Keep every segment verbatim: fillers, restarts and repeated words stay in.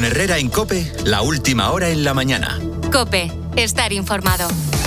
Con Herrera en COPE, la última hora en la mañana. COPE, estar informado.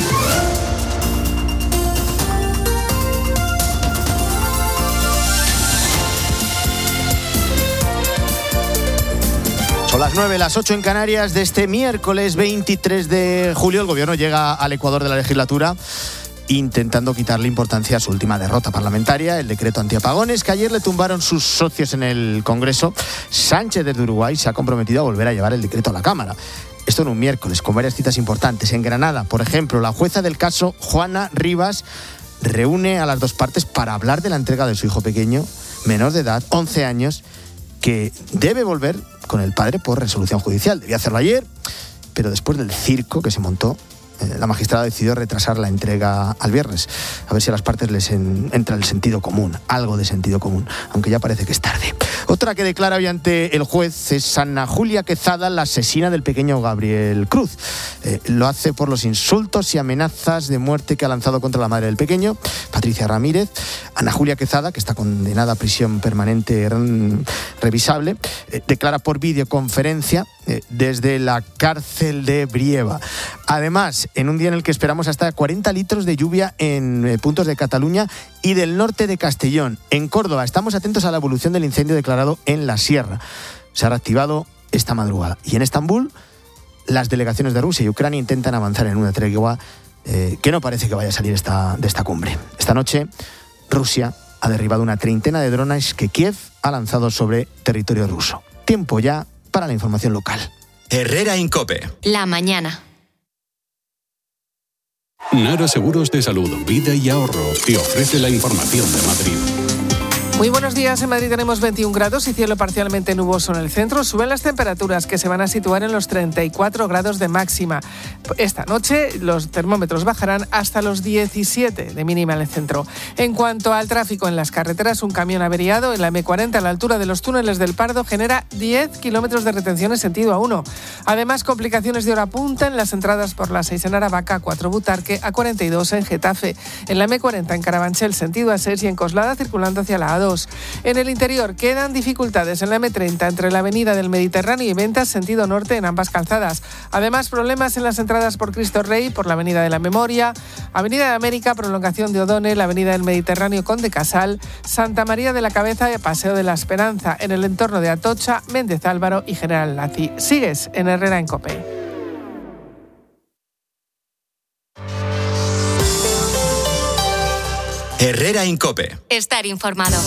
Son las nueve, las ocho en Canarias de este miércoles veintitrés de julio. El gobierno llega al ecuador de la legislatura intentando quitarle importancia a su última derrota parlamentaria, el decreto antiapagones, que ayer le tumbaron sus socios en el Congreso. Sánchez desde Uruguay se ha comprometido a volver a llevar el decreto a la Cámara. Esto en un miércoles, con varias citas importantes. En Granada, por ejemplo, la jueza del caso, Juana Rivas, reúne a las dos partes para hablar de la entrega de su hijo pequeño, menor de edad, once años, que debe volver con el padre por resolución judicial. Debía hacerlo ayer, pero después del circo que se montó, eh, la magistrada decidió retrasar la entrega al viernes. A ver si a las partes les en, entra el sentido común, algo de sentido común, aunque ya parece que es tarde. Otra que declara hoy ante el juez es Ana Julia Quezada, la asesina del pequeño Gabriel Cruz. Eh, lo hace por los insultos y amenazas de muerte que ha lanzado contra la madre del pequeño, Patricia Ramírez. Ana Julia Quezada, que está condenada a prisión permanente revisable, eh, declara por videoconferencia eh, desde la cárcel de Brieva. Además, en un día en el que esperamos hasta cuarenta litros de lluvia en eh, puntos de Cataluña y del norte de Castellón. En Córdoba estamos atentos a la evolución del incendio declarado en la Sierra. Se ha reactivado esta madrugada. Y en Estambul, las delegaciones de Rusia y Ucrania intentan avanzar en una tregua eh, que no parece que vaya a salir esta, de esta cumbre. Esta noche, Rusia ha derribado una treintena de drones que Kiev ha lanzado sobre territorio ruso. Tiempo ya para la información local. Herrera en COPE. La mañana. Nara Seguros de Salud, Vida y Ahorro te ofrece la información de Madrid. Muy buenos días. En Madrid tenemos veintiún grados y cielo parcialmente nuboso en el centro. Suben las temperaturas, que se van a situar en los treinta y cuatro grados de máxima. Esta noche los termómetros bajarán hasta los diecisiete de mínima en el centro. En cuanto al tráfico en las carreteras, un camión averiado en la eme cuarenta a la altura de los túneles del Pardo genera diez kilómetros de retención en sentido A uno. Además, complicaciones de hora punta en las entradas por la seis en Aravaca, A cuatro Butarque, A cuarenta y dos en Getafe. En la eme cuarenta en Carabanchel, sentido A seis, y en Coslada circulando hacia la A dos. En el interior quedan dificultades en la eme treinta entre la avenida del Mediterráneo y Ventas, sentido norte, en ambas calzadas. Además, problemas en las entradas por Cristo Rey, por la avenida de la Memoria, avenida de América, prolongación de O'Donnell, avenida del Mediterráneo, Conde Casal, Santa María de la Cabeza y Paseo de la Esperanza, en el entorno de Atocha, Méndez Álvaro y General Laci. Sigues en Herrera en COPE. Herrera en COPE. Estar informado.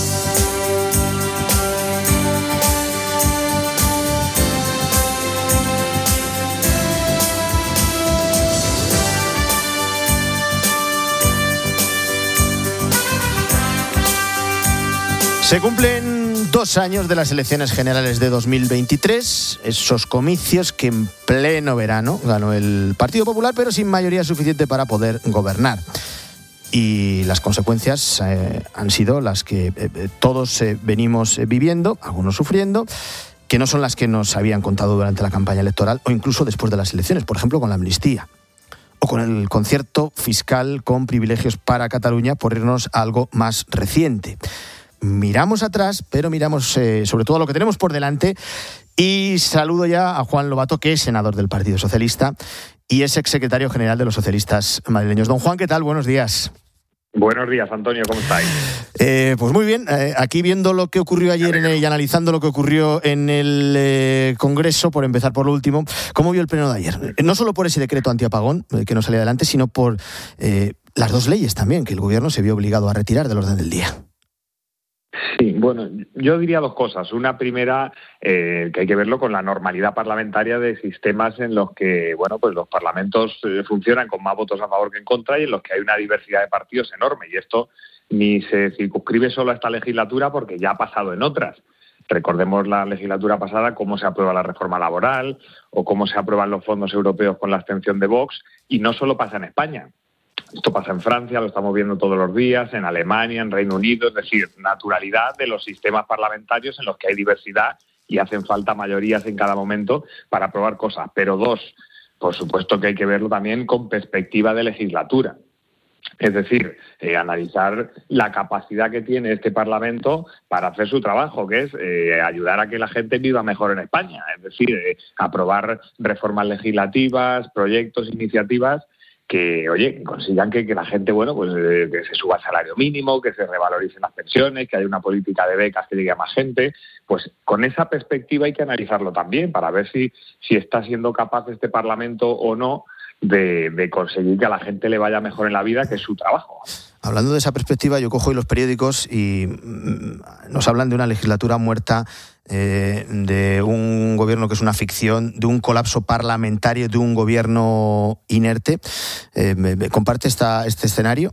Se cumplen dos años de las elecciones generales de dos mil veintitrés, esos comicios que en pleno verano ganó el Partido Popular, pero sin mayoría suficiente para poder gobernar. Y las consecuencias eh, han sido las que eh, todos eh, venimos viviendo, algunos sufriendo, que no son las que nos habían contado durante la campaña electoral o incluso después de las elecciones, por ejemplo con la amnistía o con el concierto fiscal con privilegios para Cataluña, por irnos a algo más reciente. Miramos atrás, pero miramos eh, sobre todo a lo que tenemos por delante, y saludo ya a Juan Lobato, que es senador del Partido Socialista y es exsecretario general de los socialistas madrileños. Don Juan, ¿qué tal? Buenos días. Buenos días, Antonio, ¿cómo estáis? Eh, pues muy bien, eh, aquí viendo lo que ocurrió ayer en el, y analizando lo que ocurrió en el eh, Congreso, por empezar por lo último, ¿cómo vio el pleno de ayer? No solo por ese decreto antiapagón eh, que no salía adelante, sino por eh, las dos leyes también que el gobierno se vio obligado a retirar del orden del día. Sí, bueno, yo diría dos cosas. Una primera, eh, que hay que verlo con la normalidad parlamentaria de sistemas en los que, bueno, pues los parlamentos eh, funcionan con más votos a favor que en contra y en los que hay una diversidad de partidos enorme. Y esto ni se circunscribe solo a esta legislatura porque ya ha pasado en otras. Recordemos la legislatura pasada cómo se aprueba la reforma laboral o cómo se aprueban los fondos europeos con la abstención de Vox, y no solo pasa en España. Esto pasa en Francia, lo estamos viendo todos los días, en Alemania, en Reino Unido, es decir, naturalidad de los sistemas parlamentarios en los que hay diversidad y hacen falta mayorías en cada momento para aprobar cosas. Pero dos, por supuesto que hay que verlo también con perspectiva de legislatura. Es decir, eh, analizar la capacidad que tiene este Parlamento para hacer su trabajo, que es eh, ayudar a que la gente viva mejor en España. Es decir, eh, aprobar reformas legislativas, proyectos, iniciativas que, oye, consigan que, que la gente, bueno, pues eh, que se suba el salario mínimo, que se revaloricen las pensiones, que haya una política de becas que llegue a más gente. Pues con esa perspectiva hay que analizarlo también para ver si, si está siendo capaz este Parlamento o no De, de conseguir que a la gente le vaya mejor en la vida, que es su trabajo. Hablando de esa perspectiva, yo cojo hoy los periódicos y nos hablan de una legislatura muerta, eh, de un gobierno que es una ficción, de un colapso parlamentario, de un gobierno inerte. Eh, ¿me, me comparte esta, este escenario?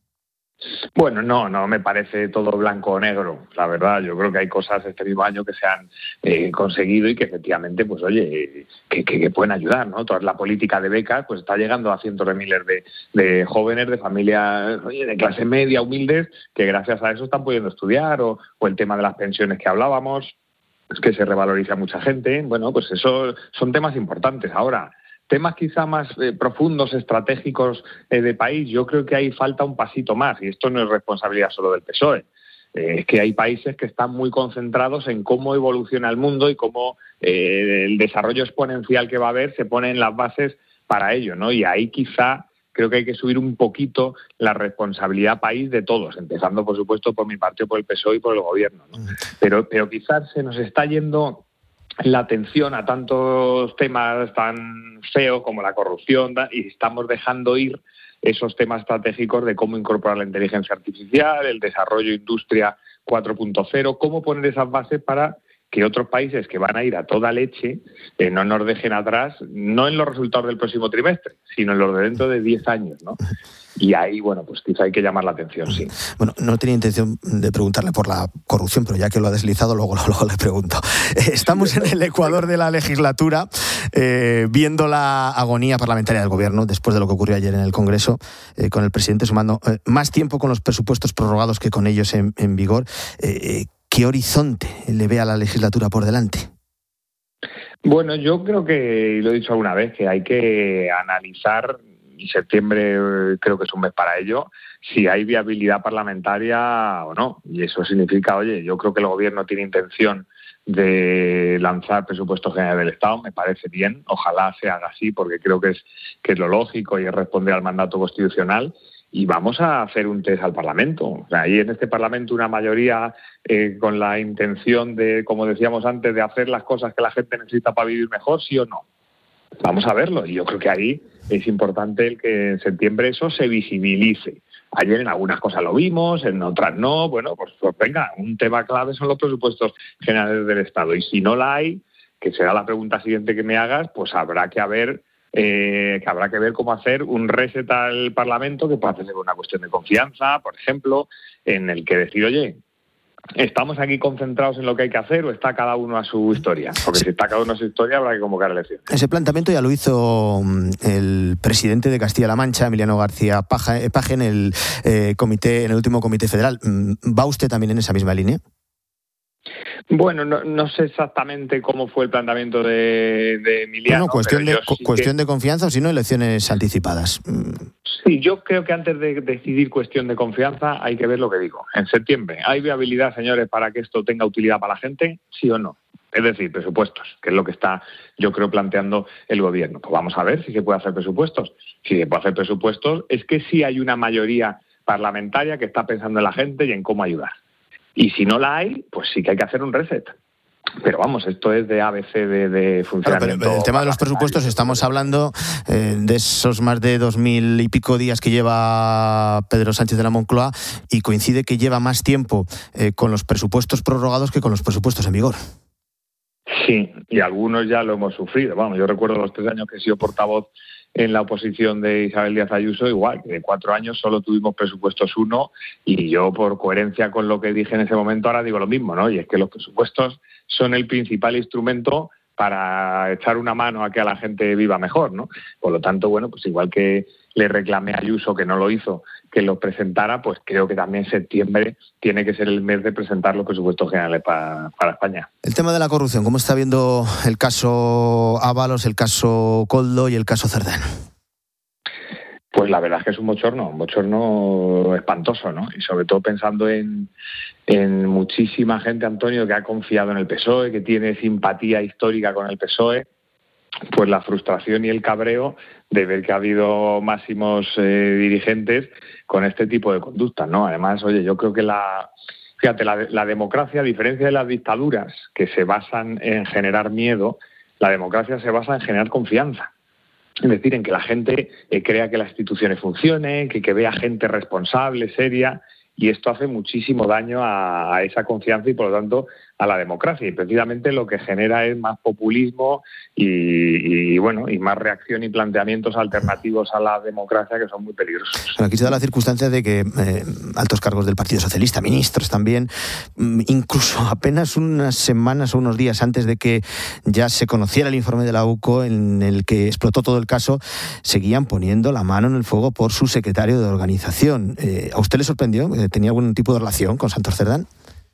Bueno, no, no me parece todo blanco o negro, la verdad. Yo creo que hay cosas este mismo año que se han eh, conseguido y que efectivamente, pues oye, que, que, que pueden ayudar, ¿no? Toda la política de becas pues está llegando a cientos de miles de, de jóvenes de familias, oye, de clase media, humildes, que gracias a eso están pudiendo estudiar, o, o el tema de las pensiones que hablábamos, es que se revaloriza a mucha gente. Bueno, pues eso son temas importantes. Ahora, temas quizá más eh, profundos, estratégicos eh, de país, yo creo que ahí falta un pasito más, y esto no es responsabilidad solo del P S O E. Eh, es que hay países que están muy concentrados en cómo evoluciona el mundo y cómo eh, el desarrollo exponencial que va a haber se pone en las bases para ello, ¿no? Y ahí quizá creo que hay que subir un poquito la responsabilidad país de todos, empezando, por supuesto, por mi partido, por el P S O E y por el gobierno, ¿no? Pero, pero quizás se nos está yendo la atención a tantos temas tan feos como la corrupción, y estamos dejando ir esos temas estratégicos de cómo incorporar la inteligencia artificial, el desarrollo industria cuatro punto cero, cómo poner esas bases para que otros países que van a ir a toda leche eh, no nos dejen atrás, no en los resultados del próximo trimestre, sino en los de dentro de diez años, ¿no? Y ahí, bueno, pues quizá hay que llamar la atención, sí. Bueno, no tenía intención de preguntarle por la corrupción, pero ya que lo ha deslizado, luego, luego le pregunto. Estamos en el Ecuador de la legislatura, eh, viendo la agonía parlamentaria del gobierno, después de lo que ocurrió ayer en el Congreso, eh, con el presidente sumando eh, más tiempo con los presupuestos prorrogados que con ellos en, en vigor. Eh, ¿Qué horizonte le ve a la legislatura por delante? Bueno, yo creo que, y lo he dicho alguna vez, que hay que analizar, y septiembre creo que es un mes para ello, si hay viabilidad parlamentaria o no. Y eso significa, oye, yo creo que el gobierno tiene intención de lanzar presupuestos generales del Estado, me parece bien, ojalá se haga así, porque creo que es, que es lo lógico y es responder al mandato constitucional. Y vamos a hacer un test al Parlamento. O sea, hay en este Parlamento una mayoría eh, con la intención de, como decíamos antes, de hacer las cosas que la gente necesita para vivir mejor, ¿sí o no? Vamos a verlo. Y yo creo que ahí es importante el que en septiembre eso se visibilice. Ayer en algunas cosas lo vimos, en otras no. Bueno, pues, pues venga, un tema clave son los presupuestos generales del Estado. Y si no la hay, que será la pregunta siguiente que me hagas, pues habrá que haber... Eh, que habrá que ver cómo hacer un reset al Parlamento, que puede hacerse por una cuestión de confianza, por ejemplo, en el que decir, oye, ¿estamos aquí concentrados en lo que hay que hacer o está cada uno a su historia? Porque si está cada uno a su historia habrá que convocar elecciones. Ese planteamiento ya lo hizo el presidente de Castilla-La Mancha, Emiliano García Paje, en el eh, comité, en el último comité federal. ¿Va usted también en esa misma línea? Bueno, no, no sé exactamente cómo fue el planteamiento de, de Emiliano. Bueno, cuestión, de, sí cuestión que... de confianza o si no, elecciones anticipadas. Sí, yo creo que antes de decidir cuestión de confianza hay que ver lo que digo. En septiembre, ¿hay viabilidad, señores, para que esto tenga utilidad para la gente? ¿Sí o no? Es decir, presupuestos, que es lo que está, yo creo, planteando el gobierno. Pues vamos a ver si se puede hacer presupuestos. Si se puede hacer presupuestos, es que sí hay una mayoría parlamentaria que está pensando en la gente y en cómo ayudar. Y si no la hay, pues sí que hay que hacer un reset. Pero vamos, esto es de A B C de, de funcionamiento. Claro, pero el tema de los presupuestos, estamos hablando eh, de esos más de dos mil y pico días que lleva Pedro Sánchez de la Moncloa, y coincide que lleva más tiempo eh, con los presupuestos prorrogados que con los presupuestos en vigor. Sí, y algunos ya lo hemos sufrido. Vamos, yo recuerdo los tres años que he sido portavoz en la oposición de Isabel Díaz Ayuso, igual, de cuatro años solo tuvimos presupuestos uno, y yo, por coherencia con lo que dije en ese momento, ahora digo lo mismo, ¿no? Y es que los presupuestos son el principal instrumento para echar una mano a que a la gente viva mejor, ¿no? Por lo tanto, bueno, pues igual que le reclamé a Ayuso, que no lo hizo, que los presentara, pues creo que también septiembre tiene que ser el mes de presentar los presupuestos generales para, para España. El tema de la corrupción, ¿cómo está viendo el caso Ábalos, el caso Koldo y el caso Cerdán? Pues la verdad es que es un bochorno, un bochorno espantoso, ¿no? Y sobre todo pensando en, en muchísima gente, Antonio, que ha confiado en el P S O E, que tiene simpatía histórica con el P S O E, pues la frustración y el cabreo de ver que ha habido máximos eh, dirigentes con este tipo de conductas, ¿no? Además, oye, yo creo que la... Fíjate, la, la democracia, a diferencia de las dictaduras que se basan en generar miedo, la democracia se basa en generar confianza. Es decir, en que la gente eh, crea que las instituciones funcionen, que, que vea gente responsable, seria, y esto hace muchísimo daño a, a esa confianza y, por lo tanto, a la democracia. Y precisamente lo que genera es más populismo y, y bueno, y más reacción y planteamientos alternativos a la democracia que son muy peligrosos. Bueno, aquí se da la circunstancia de que eh, altos cargos del Partido Socialista, ministros también, incluso apenas unas semanas o unos días antes de que ya se conociera el informe de la U C O en el que explotó todo el caso, seguían poniendo la mano en el fuego por su secretario de organización. Eh, ¿A usted le sorprendió? ¿Tenía algún tipo de relación con Santos Cerdán?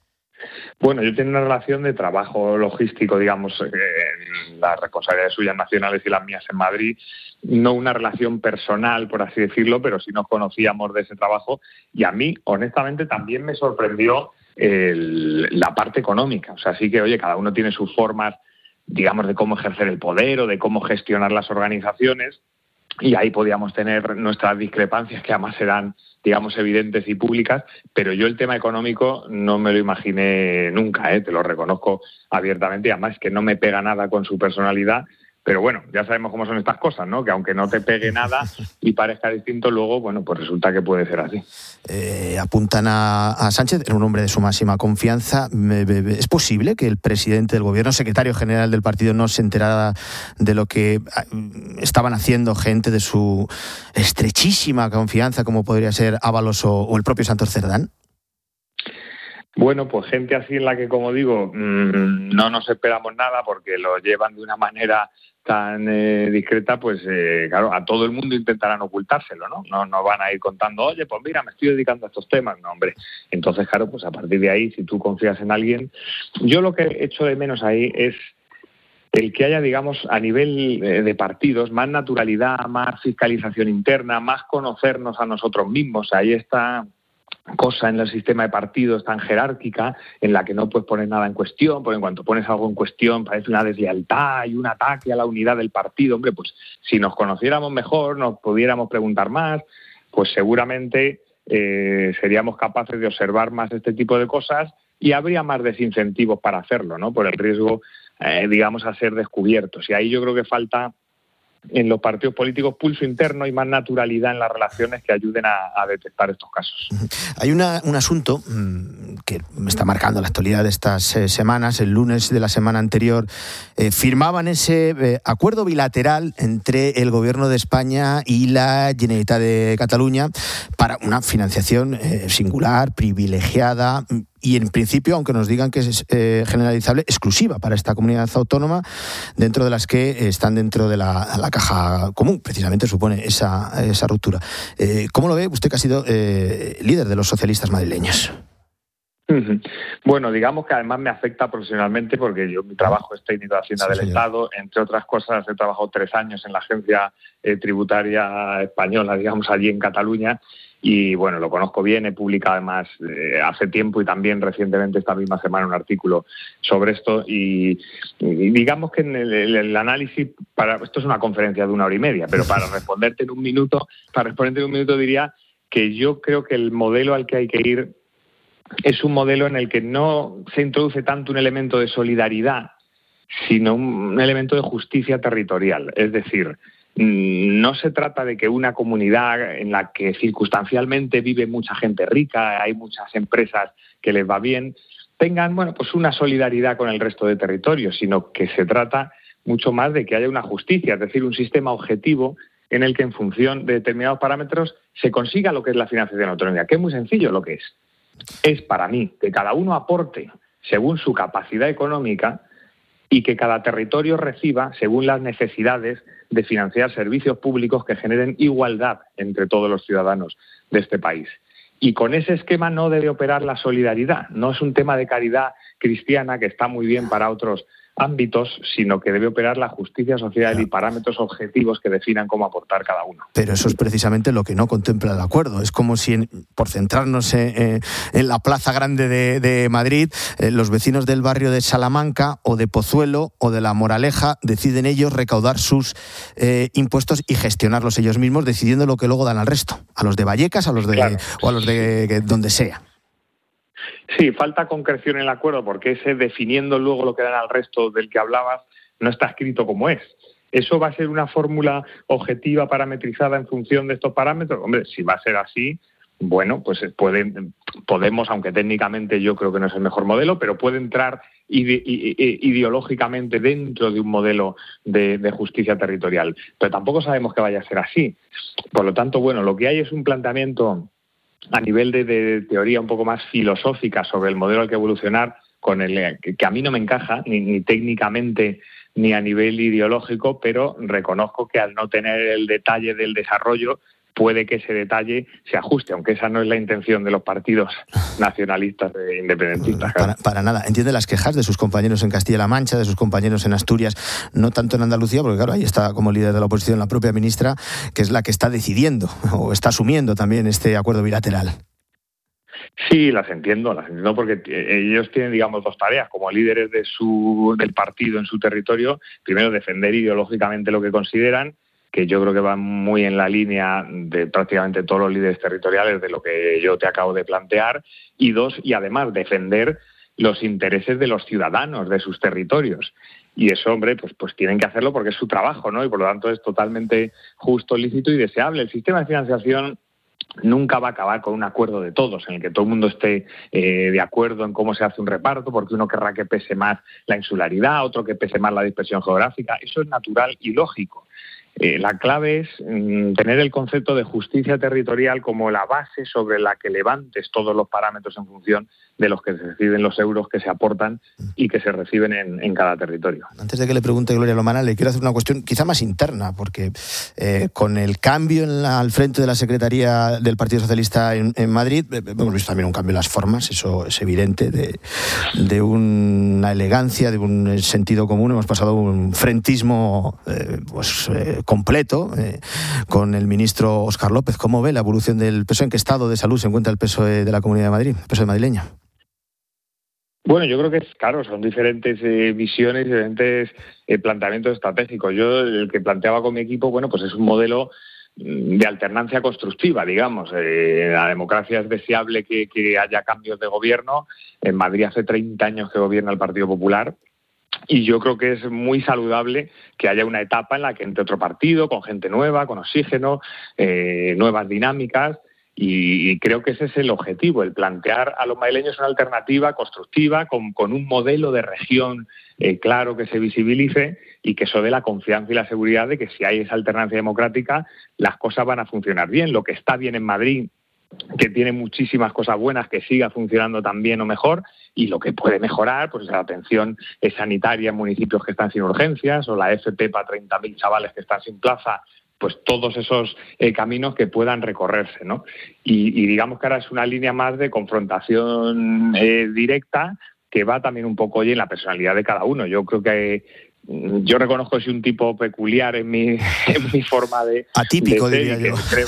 Bueno, yo tengo una relación de trabajo logístico, digamos, en las responsabilidades suyas nacionales y las mías en Madrid, no una relación personal, por así decirlo, pero sí nos conocíamos de ese trabajo y a mí, honestamente, también me sorprendió el, la parte económica. O sea, sí que, oye, cada uno tiene sus formas, digamos, de cómo ejercer el poder o de cómo gestionar las organizaciones y ahí podíamos tener nuestras discrepancias que además eran, digamos, evidentes y públicas, pero yo el tema económico no me lo imaginé nunca, ¿eh? Te lo reconozco abiertamente y además que no me pega nada con su personalidad, pero bueno, ya sabemos cómo son estas cosas, ¿no? Que aunque no te pegue nada y parezca distinto, luego, bueno, pues resulta que puede ser así. Eh, apuntan a, a Sánchez, era un hombre de su máxima confianza. ¿Es posible que el presidente del gobierno, secretario general del partido, no se enterara de lo que estaban haciendo gente de su estrechísima confianza, como podría ser Ábalos o, o el propio Santos Cerdán? Bueno, pues gente así en la que, como digo, mmm, no nos esperamos nada porque lo llevan de una manera tan eh, discreta, pues eh, claro, a todo el mundo intentarán ocultárselo, ¿no? ¿no? No van a ir contando, oye, pues mira, me estoy dedicando a estos temas. No, hombre. Entonces, claro, pues a partir de ahí, si tú confías en alguien... Yo lo que echo de menos ahí es el que haya, digamos, a nivel eh, de partidos, más naturalidad, más fiscalización interna, más conocernos a nosotros mismos. Ahí está... cosa en el sistema de partidos tan jerárquica en la que no puedes poner nada en cuestión, porque en cuanto pones algo en cuestión parece una deslealtad y un ataque a la unidad del partido. Hombre, pues si nos conociéramos mejor, nos pudiéramos preguntar más, pues seguramente eh, seríamos capaces de observar más este tipo de cosas y habría más desincentivos para hacerlo, ¿no? Por el riesgo, eh, digamos, a ser descubiertos. Y ahí yo creo que falta en los partidos políticos pulso interno y más naturalidad en las relaciones que ayuden a, a detectar estos casos. Hay una, un asunto mmm, que me está marcando la actualidad de estas eh, semanas. El lunes de la semana anterior eh, firmaban ese eh, acuerdo bilateral entre el Gobierno de España y la Generalitat de Cataluña para una financiación eh, singular, privilegiada y en principio, aunque nos digan que es eh, generalizable, exclusiva para esta comunidad autónoma, dentro de las que están dentro de la, la caja común, precisamente supone esa, esa ruptura. Eh, ¿Cómo lo ve usted, que ha sido eh, líder de los socialistas madrileños? Bueno, digamos que además me afecta profesionalmente porque yo mi trabajo es técnico de Hacienda sí, del señor. Estado, entre otras cosas he trabajado tres años en la agencia eh, tributaria española, digamos, allí en Cataluña. Y bueno, lo conozco bien, he publicado además eh, hace tiempo y también recientemente esta misma semana un artículo sobre esto y, y digamos que en el, el, el análisis, para esto es una conferencia de una hora y media, pero para responderte en un minuto, para responderte en un minuto diría que yo creo que el modelo al que hay que ir es un modelo en el que no se introduce tanto un elemento de solidaridad, sino un elemento de justicia territorial, es decir, no se trata de que una comunidad en la que circunstancialmente vive mucha gente rica, hay muchas empresas que les va bien, tengan, bueno, pues una solidaridad con el resto de territorios, sino que se trata mucho más de que haya una justicia, es decir, un sistema objetivo en el que en función de determinados parámetros se consiga lo que es la financiación autonómica, que es muy sencillo lo que es. Es para mí que cada uno aporte según su capacidad económica y que cada territorio reciba según las necesidades de financiar servicios públicos que generen igualdad entre todos los ciudadanos de este país. Y con ese esquema no debe operar la solidaridad. No es un tema de caridad cristiana que está muy bien para otros ámbitos, sino que debe operar la justicia social claro. y parámetros objetivos que definan cómo aportar cada uno. Pero eso es precisamente lo que no contempla el acuerdo. Es como si, en, por centrarnos en, en la Plaza Grande de, de Madrid, eh, los vecinos del barrio de Salamanca o de Pozuelo o de La Moraleja deciden ellos recaudar sus eh, impuestos y gestionarlos ellos mismos, decidiendo lo que luego dan al resto, a los de Vallecas a los de, claro. o a los de, de donde sea. Sí, falta concreción en el acuerdo porque ese definiendo luego lo que dan al resto del que hablabas no está escrito como es. ¿Eso va a ser una fórmula objetiva parametrizada en función de estos parámetros? Hombre, si va a ser así, bueno, pues puede, podemos, aunque técnicamente yo creo que no es el mejor modelo, pero puede entrar ide, ide, ideológicamente dentro de un modelo de, de justicia territorial. Pero tampoco sabemos que vaya a ser así. Por lo tanto, bueno, lo que hay es un planteamiento a nivel de, de teoría un poco más filosófica sobre el modelo al que evolucionar, con el que, que a mí no me encaja, ni, ni técnicamente ni a nivel ideológico, pero reconozco que al no tener el detalle del desarrollo, puede que ese detalle se ajuste, aunque esa no es la intención de los partidos nacionalistas e independentistas. Para, para nada. Entiende las quejas de sus compañeros en Castilla-La Mancha, de sus compañeros en Asturias, no tanto en Andalucía, porque claro, ahí está como líder de la oposición la propia ministra, que es la que está decidiendo o está asumiendo también este acuerdo bilateral. Sí, las entiendo, las entiendo porque ellos tienen, digamos, dos tareas. Como líderes de su, del partido en su territorio, primero defender ideológicamente lo que consideran, que yo creo que va muy en la línea de prácticamente todos los líderes territoriales de lo que yo te acabo de plantear, y dos, y además defender los intereses de los ciudadanos de sus territorios. Y eso, hombre, pues, pues tienen que hacerlo porque es su trabajo, ¿no? Y por lo tanto es totalmente justo, lícito y deseable. El sistema de financiación nunca va a acabar con un acuerdo de todos, en el que todo el mundo esté eh, de acuerdo en cómo se hace un reparto, porque uno querrá que pese más la insularidad, otro que pese más la dispersión geográfica. Eso es natural y lógico. Eh, la clave es mm, tener el concepto de justicia territorial como la base sobre la que levantes todos los parámetros en función de los que se deciden los euros que se aportan y que se reciben en, en cada territorio. Antes de que le pregunte Gloria Lomana, le quiero hacer una cuestión quizá más interna, porque eh, con el cambio en la, al frente de la Secretaría del Partido Socialista en, en Madrid, eh, hemos visto también un cambio en las formas, eso es evidente, de, de una elegancia, de un sentido común. Hemos pasado un frentismo eh, pues, eh, completo eh, con el ministro Óscar López. ¿Cómo ve la evolución del P S O E? ¿En qué estado de salud se encuentra el P S O E de la Comunidad de Madrid, el P S O E madrileño? Bueno, yo creo que, claro, son diferentes eh, visiones, diferentes eh, planteamientos estratégicos. Yo, el que planteaba con mi equipo, bueno, pues es un modelo de alternancia constructiva, digamos. Eh, la democracia es deseable que, que haya cambios de gobierno. En Madrid hace treinta años que gobierna el Partido Popular. Y yo creo que es muy saludable que haya una etapa en la que entre otro partido, con gente nueva, con oxígeno, eh, nuevas dinámicas. Y creo que ese es el objetivo, el plantear a los madrileños una alternativa constructiva con, con un modelo de región eh, claro que se visibilice y que eso dé la confianza y la seguridad de que si hay esa alternancia democrática, las cosas van a funcionar bien. Lo que está bien en Madrid, que tiene muchísimas cosas buenas, que siga funcionando tan bien o mejor, y lo que puede mejorar, pues la atención sanitaria en municipios que están sin urgencias o la F P para treinta mil chavales que están sin plaza, pues todos esos eh, caminos que puedan recorrerse, ¿no? Y, y digamos que ahora es una línea más de confrontación eh, directa que va también un poco hoy en la personalidad de cada uno. Yo creo que eh, yo reconozco que soy un tipo peculiar en mi, en mi forma de... Atípico, de diría yo. Creo,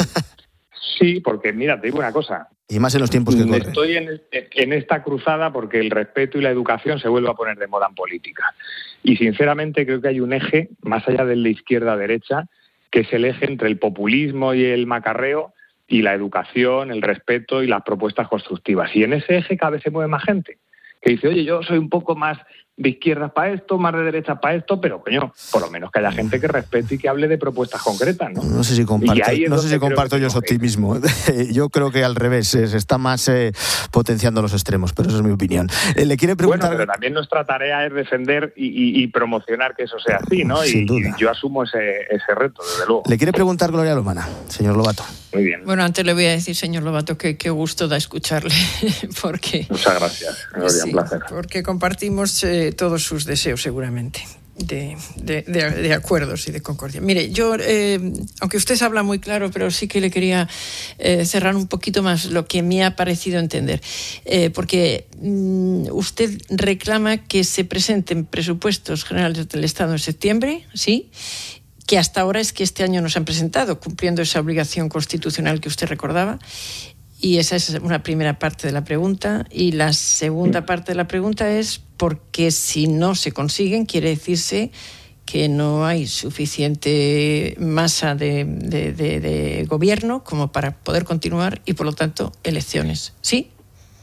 sí, porque mira, te digo una cosa. Y más en los tiempos que corren. Estoy en, en esta cruzada porque el respeto y la educación se vuelve a poner de moda en política. Y sinceramente creo que hay un eje, más allá del de izquierda a derecha, que es el eje entre el populismo y el macarreo y la educación, el respeto y las propuestas constructivas. Y en ese eje cada vez se mueve más gente, que dice, oye, yo soy un poco más de izquierdas para esto, más de derechas para esto, pero coño, por lo menos que haya gente que respete y que hable de propuestas concretas, ¿no? No sé si comparto, no sé si comparto yo ese optimismo. Yo creo que al revés, se está más eh, potenciando los extremos, pero eso es mi opinión. Eh, le quiere preguntar... Bueno, pero también nuestra tarea es defender y, y, y promocionar que eso sea así, ¿no? Sin y, duda. y yo asumo ese, ese reto, desde luego. Le quiere preguntar Gloria Lomana, señor Lobato. Muy bien. Bueno, antes le voy a decir, señor Lobato, que qué gusto da escucharle, porque... Muchas gracias, Gloria, sí, un placer. Porque compartimos eh, todos sus deseos, seguramente. de, de, de, de acuerdos y de concordia. Mire, yo, eh, aunque usted habla muy claro, pero sí que le quería eh, cerrar un poquito más lo que me ha parecido entender. Eh, porque mm, usted reclama que se presenten presupuestos generales del Estado en septiembre, ¿sí?, que hasta ahora es que este año no se han presentado, cumpliendo esa obligación constitucional que usted recordaba. Y esa es una primera parte de la pregunta. Y la segunda parte de la pregunta es porque si no se consiguen, quiere decirse que no hay suficiente masa de, de, de, de gobierno como para poder continuar y, por lo tanto, elecciones. ¿Sí?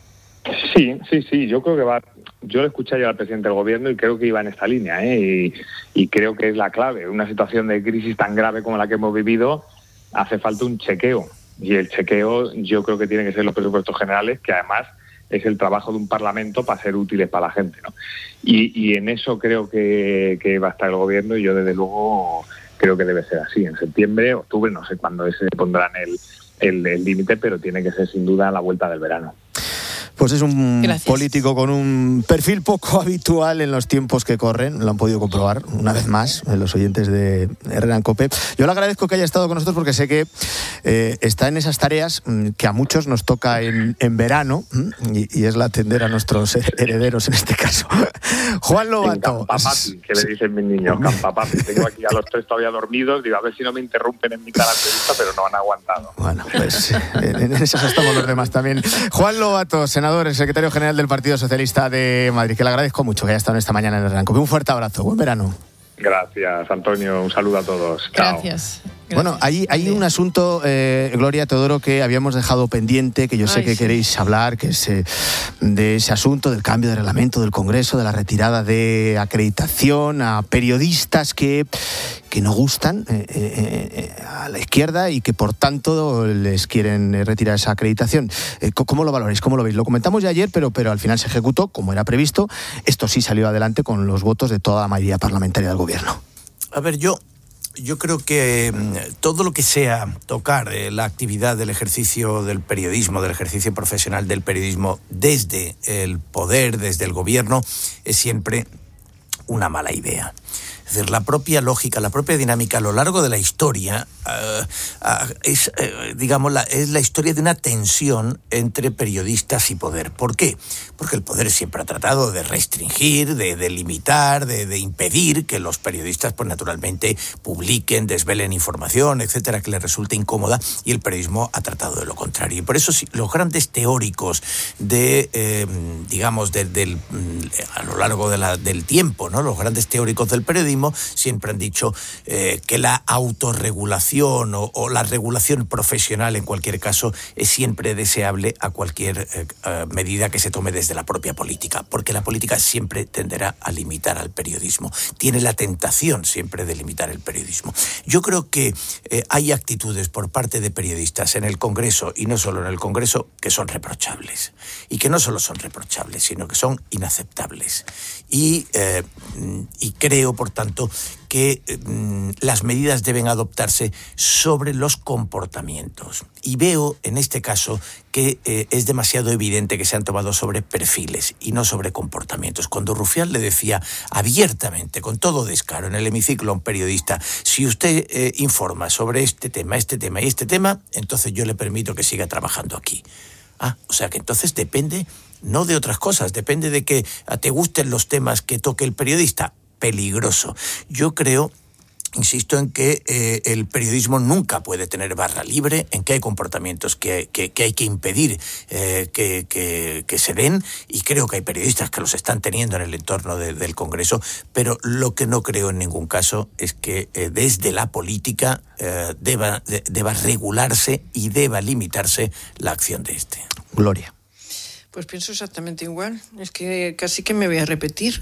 Sí, sí, sí. Yo creo que va... Yo lo escuché ayer al presidente del gobierno y creo que iba en esta línea, ¿eh? y, y creo que es la clave. Una situación de crisis tan grave como la que hemos vivido, hace falta un chequeo. Y el chequeo yo creo que tiene que ser los presupuestos generales, que además es el trabajo de un parlamento para ser útiles para la gente, ¿no? Y, y en eso creo que, que va a estar el gobierno, y yo desde luego creo que debe ser así. En septiembre, octubre, no sé cuándo se pondrán el el límite, pero tiene que ser sin duda a la vuelta del verano. Pues es un Gracias. político con un perfil poco habitual en los tiempos que corren. Lo han podido comprobar una vez más los oyentes de Herrera en COPE. Yo le agradezco que haya estado con nosotros porque sé que eh, está en esas tareas que a muchos nos toca en, en verano, y, y es la atender a nuestros herederos en este caso. Juan Lobato. Campapapi, que le dicen mis niños, campapapi. Tengo aquí a los tres todavía dormidos, digo, a ver si no me interrumpen en mitad de la entrevista, pero no han aguantado. Bueno, pues en esas estamos los demás también. Juan Lobato, senador, el secretario general del Partido Socialista de Madrid, que le agradezco mucho que haya estado esta mañana en el Ranco. Un fuerte abrazo, buen verano. Gracias, Antonio, un saludo a todos. Gracias. Chao. Gracias. Bueno, hay, hay un asunto, eh, Gloria Teodoro, que habíamos dejado pendiente, que yo sé Ay, que sí. queréis hablar, que es eh, de ese asunto del cambio de reglamento del Congreso, de la retirada de acreditación a periodistas que, que no gustan eh, eh, eh, a la izquierda y que por tanto les quieren eh, retirar esa acreditación. Eh, ¿Cómo lo valoráis? ¿Cómo lo veis? Lo comentamos ya ayer, pero, pero al final se ejecutó como era previsto. Esto sí salió adelante con los votos de toda la mayoría parlamentaria del Gobierno. A ver, yo... Yo creo que todo lo que sea tocar eh, la actividad del ejercicio del periodismo, del ejercicio profesional del periodismo desde el poder, desde el gobierno, es siempre una mala idea. Es decir, la propia lógica, la propia dinámica a lo largo de la historia uh, uh, es, uh, digamos, la, es la historia de una tensión entre periodistas y poder. ¿Por qué? Porque el poder siempre ha tratado de restringir, de, de limitar, de, de impedir que los periodistas, pues naturalmente, publiquen, desvelen información, etcétera, que les resulte incómoda, y el periodismo ha tratado de lo contrario. Y por eso sí, los grandes teóricos de, eh, digamos, de, del, a lo largo de la, del tiempo, ¿no? Los grandes teóricos del periodismo siempre han dicho eh, que la autorregulación o, o la regulación profesional, en cualquier caso, es siempre deseable a cualquier eh, uh, medida que se tome desde la propia política, porque la política siempre tenderá a limitar al periodismo. Tiene la tentación siempre de limitar el periodismo. Yo creo que eh, hay actitudes por parte de periodistas en el Congreso, y no solo en el Congreso, que son reprochables. Y que no solo son reprochables, sino que son inaceptables. Y, eh, y creo, por tanto, que eh, las medidas deben adoptarse sobre los comportamientos. Y veo, en este caso, que eh, es demasiado evidente que se han tomado sobre perfiles y no sobre comportamientos. Cuando Rufián le decía abiertamente, con todo descaro, en el hemiciclo a un periodista, si usted eh, informa sobre este tema, este tema y este tema, entonces yo le permito que siga trabajando aquí. Ah, o sea que entonces depende, no de otras cosas, depende de que te gusten los temas que toque el periodista. Peligroso. Yo creo, insisto en que eh, el periodismo nunca puede tener barra libre, en que hay comportamientos que, que, que hay que impedir eh, que, que, que se den, y creo que hay periodistas que los están teniendo en el entorno de, del Congreso, pero lo que no creo en ningún caso es que eh, desde la política eh, deba, de, deba regularse y deba limitarse la acción de este. Gloria. Pues pienso exactamente igual. Es que casi que me voy a repetir.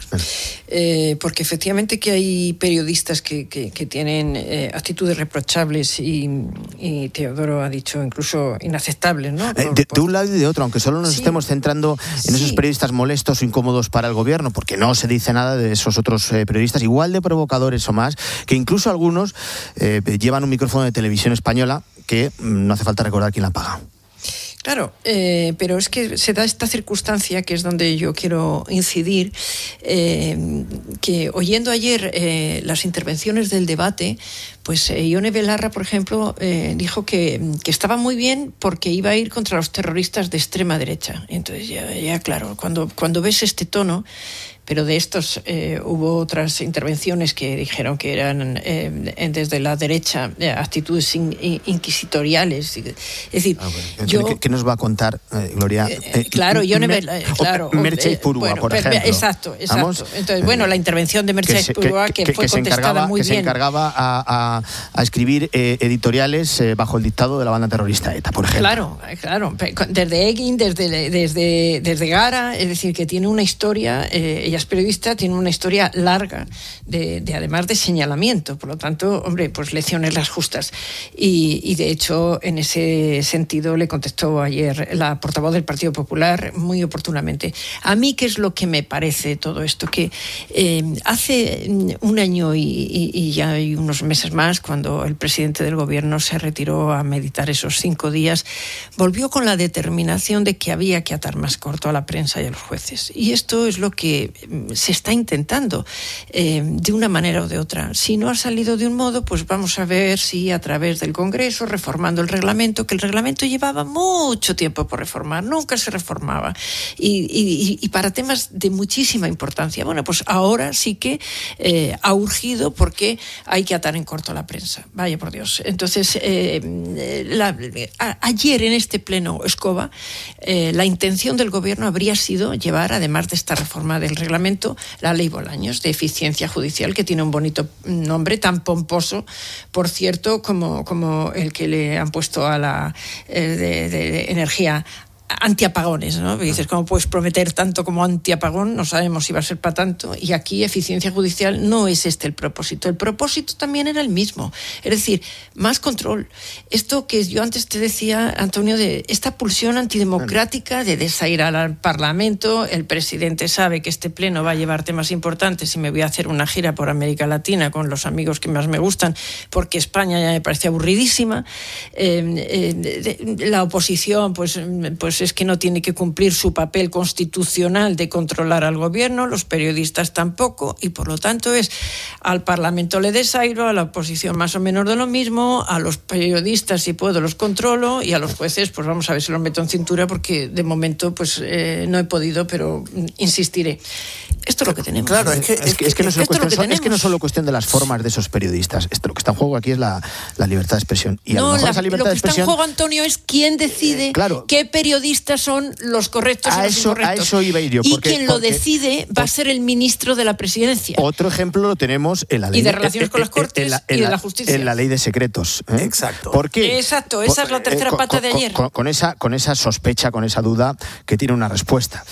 Eh, porque efectivamente que hay periodistas que, que, que tienen eh, actitudes reprochables y, y Teodoro ha dicho incluso inaceptables, ¿no? Por, eh, de, por... de un lado y de otro, aunque solo nos sí. estemos centrando en esos sí. periodistas molestos o incómodos para el gobierno, porque no se dice nada de esos otros eh, periodistas igual de provocadores o más, que incluso algunos eh, llevan un micrófono de televisión española que no hace falta recordar quién la paga. Claro, eh, pero es que se da esta circunstancia, que es donde yo quiero incidir, eh, que oyendo ayer eh, las intervenciones del debate, pues eh, Ione Belarra, por ejemplo, eh, dijo que, que estaba muy bien porque iba a ir contra los terroristas de extrema derecha. Entonces, ya, ya claro, cuando, cuando ves este tono, pero de estos eh, hubo otras intervenciones que dijeron que eran eh, desde la derecha eh, actitudes in, in, inquisitoriales. Es decir, ah, bueno. yo... ¿Qué, ¿Qué nos va a contar, eh, Gloria? Eh, eh, claro, yo no me... Claro, Merche Purua, bueno, por per, ejemplo. Exacto, exacto. Vamos, Entonces, bueno, la intervención de Merche Purua, que, que, que fue que contestada muy que bien. Que se encargaba a, a, a escribir eh, editoriales eh, bajo el dictado de la banda terrorista ETA, por ejemplo. Claro, claro. Desde Egin, desde, desde, desde Gara, es decir, que tiene una historia, eh, ella es periodista, tiene una historia larga, de, de además de señalamiento. Por lo tanto, hombre, pues lecciones las justas. Y, y de hecho, en ese sentido, le contestó ayer la portavoz del Partido Popular muy oportunamente. A mí, ¿qué es lo que me parece todo esto? Que eh, hace un año y, y, y ya hay unos meses más, cuando el presidente del gobierno se retiró a meditar esos cinco días, volvió con la determinación de que había que atar más corto a la prensa y a los jueces. Y esto es lo que se está intentando, eh, de una manera o de otra. Si no ha salido de un modo, pues vamos a ver si a través del Congreso, reformando el reglamento, que el reglamento llevaba mucho tiempo por reformar, nunca se reformaba, y, y, y para temas de muchísima importancia. Bueno, pues ahora sí que eh, ha urgido, porque hay que atar en corto a la prensa. Vaya por Dios. Entonces, eh, la, a, ayer en este pleno Escoba, eh, la intención del gobierno habría sido llevar, además de esta reforma del reglamento, la ley Bolaños de eficiencia judicial, que tiene un bonito nombre, tan pomposo, por cierto, como, como el que le han puesto a la eh, de, de, de energía antiapagones, ¿no? Y dices, ¿cómo puedes prometer tanto como antiapagón? No sabemos si va a ser para tanto. Y aquí eficiencia judicial no es este el propósito. El propósito también era el mismo. Es decir, más control. Esto que yo antes te decía, Antonio, de esta pulsión antidemocrática de desairar al Parlamento. El presidente sabe que este pleno va a llevar temas importantes y me voy a hacer una gira por América Latina con los amigos que más me gustan, porque España ya me parece aburridísima. Eh, eh, la oposición, pues, pues es que no tiene que cumplir su papel constitucional de controlar al gobierno, los periodistas tampoco, y por lo tanto es al Parlamento le desairo, a la oposición más o menos de lo mismo, a los periodistas si puedo los controlo, y a los jueces pues vamos a ver si los meto en cintura, porque de momento pues eh, no he podido, pero insistiré. Esto es lo que tenemos. Claro, es que, es que, es que, no, es cuestión, es, es que no es solo cuestión de las formas de esos periodistas. Esto, lo que está en juego aquí es la, la libertad de expresión. Y a no, lo mejor la, esa libertad lo que de expresión, está en juego, Antonio, es quién decide eh, claro, qué periodistas son los correctos y los eso, incorrectos. A eso iba a ir yo. Porque, y quien lo porque, decide va a ser el ministro de la Presidencia. Otro ejemplo lo tenemos en la ley y de relaciones eh, con las Cortes en la, en y de la justicia. En la ley de secretos. ¿eh? Exacto. ¿Por qué? Exacto, esa es la tercera eh, pata con, de ayer. Con, con, esa, con esa sospecha, con esa duda que tiene una respuesta.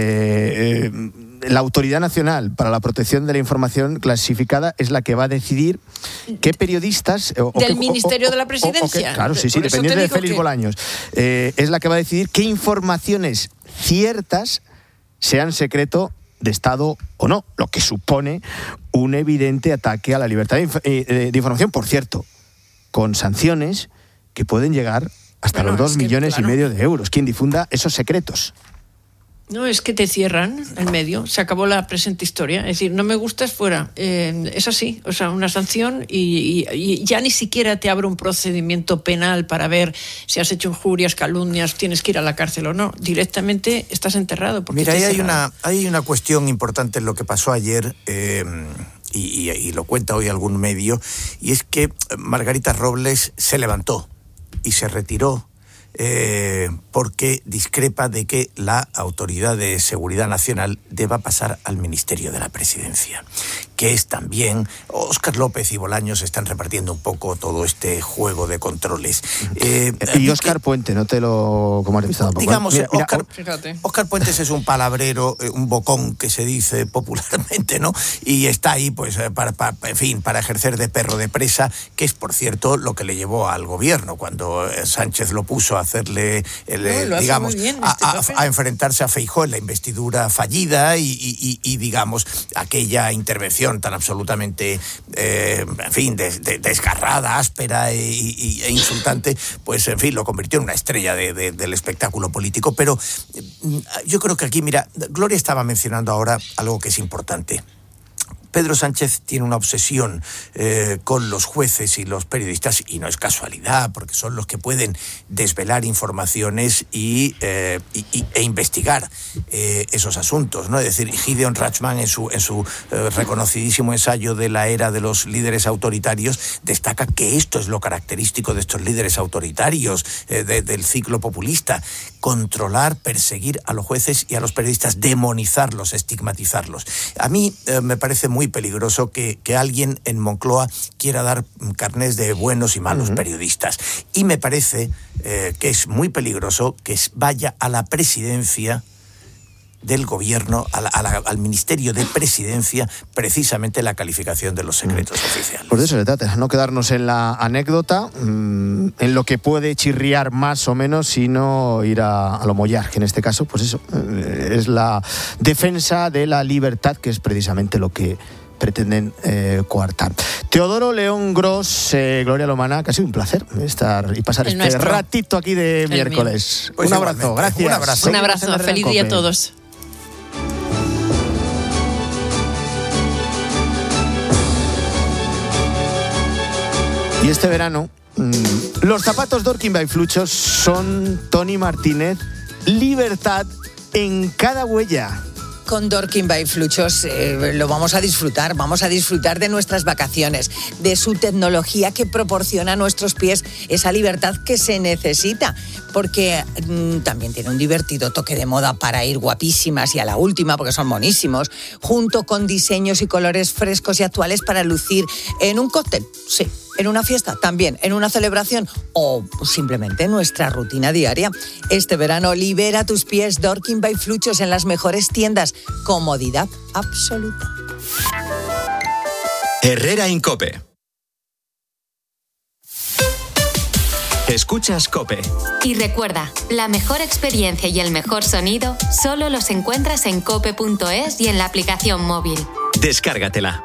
Eh, eh, La Autoridad Nacional para la Protección de la Información Clasificada es la que va a decidir qué periodistas... O, ¿Del o, Ministerio o, de la Presidencia? O, o qué, claro, sí, sí, Por dependiendo de Félix que... Bolaños. Eh, es la que va a decidir qué informaciones ciertas sean secreto de Estado o no, lo que supone un evidente ataque a la libertad de, inf- eh, de información, por cierto, con sanciones que pueden llegar hasta bueno, los dos millones que, claro. y medio de euros. Quien difunda esos secretos. No, es que te cierran el medio, se acabó la presente historia. Es decir, no me gustas, fuera. Eh, es así, o sea, una sanción y, y, y ya ni siquiera te abre un procedimiento penal para ver si has hecho injurias, calumnias, tienes que ir a la cárcel o no. Directamente estás enterrado. Mira, ahí hay una, hay una cuestión importante en lo que pasó ayer, eh, y, y, y lo cuenta hoy algún medio, y es que Margarita Robles se levantó y se retiró Eh, porque discrepa de que la Autoridad de Seguridad Nacional deba pasar al Ministerio de la Presidencia, que es también... Óscar López y Bolaños están repartiendo un poco todo este juego de controles. Eh, y Óscar que, Puente, no te lo... ¿Cómo has visto tampoco? Digamos, mira, mira, Óscar, Óscar Puentes es un palabrero, un bocón que se dice popularmente, ¿no? Y está ahí, pues, para, para, en fin, para ejercer de perro de presa, que es, por cierto, lo que le llevó al gobierno cuando Sánchez lo puso a hacerle, el, no, digamos, bien, a, este a, a enfrentarse a Feijóo en la investidura fallida y, y, y, y digamos, aquella intervención tan absolutamente, eh, en fin, des, de, desgarrada, áspera e, y, e insultante, pues, en fin, lo convirtió en una estrella de, de, del espectáculo político. Pero eh, yo creo que aquí, mira, Gloria estaba mencionando ahora algo que es importante. Pedro Sánchez tiene una obsesión eh, con los jueces y los periodistas, y no es casualidad, porque son los que pueden desvelar informaciones y, eh, y, y e investigar eh, esos asuntos, ¿no? Es decir, Gideon Rachman en su, en su eh, reconocidísimo ensayo de la era de los líderes autoritarios destaca que esto es lo característico de estos líderes autoritarios, eh, de, del ciclo populista: controlar, perseguir a los jueces y a los periodistas, demonizarlos, estigmatizarlos. A mí eh, me parece muy muy peligroso que, que alguien en Moncloa quiera dar carnés de buenos y malos uh-huh. periodistas. Y me parece eh, que es muy peligroso que vaya a la presidencia del gobierno, a la, a la, al Ministerio de Presidencia, precisamente la calificación de los secretos mm. oficiales. Pues de eso se trata, no quedarnos en la anécdota, mmm, en lo que puede chirriar más o menos, sino ir a, a lo mollar, que en este caso, pues eso, eh, es la defensa de la libertad, que es precisamente lo que pretenden eh, coartar. Teodoro León Gros, eh, Gloria Lomana, que ha sido un placer estar y pasar El este nuestro. ratito aquí de El miércoles. Pues un abrazo, gracias. Un abrazo. Un abrazo, feliz día a todos. Y este verano, mmm, los zapatos Dorking by Fluchos son, Tony Martínez, libertad en cada huella. Con Dorking by Fluchos eh, lo vamos a disfrutar, vamos a disfrutar de nuestras vacaciones, de su tecnología que proporciona a nuestros pies esa libertad que se necesita, porque mmm, también tiene un divertido toque de moda para ir guapísimas y a la última, porque son monísimos, junto con diseños y colores frescos y actuales para lucir en un cóctel, sí, en una fiesta también, en una celebración o simplemente en nuestra rutina diaria. Este verano libera tus pies Dorking by Fluchos en las mejores tiendas. Comodidad absoluta. Herrera Incope. Escuchas COPE. Y recuerda, la mejor experiencia y el mejor sonido solo los encuentras en cope punto es y en la aplicación móvil. Descárgatela.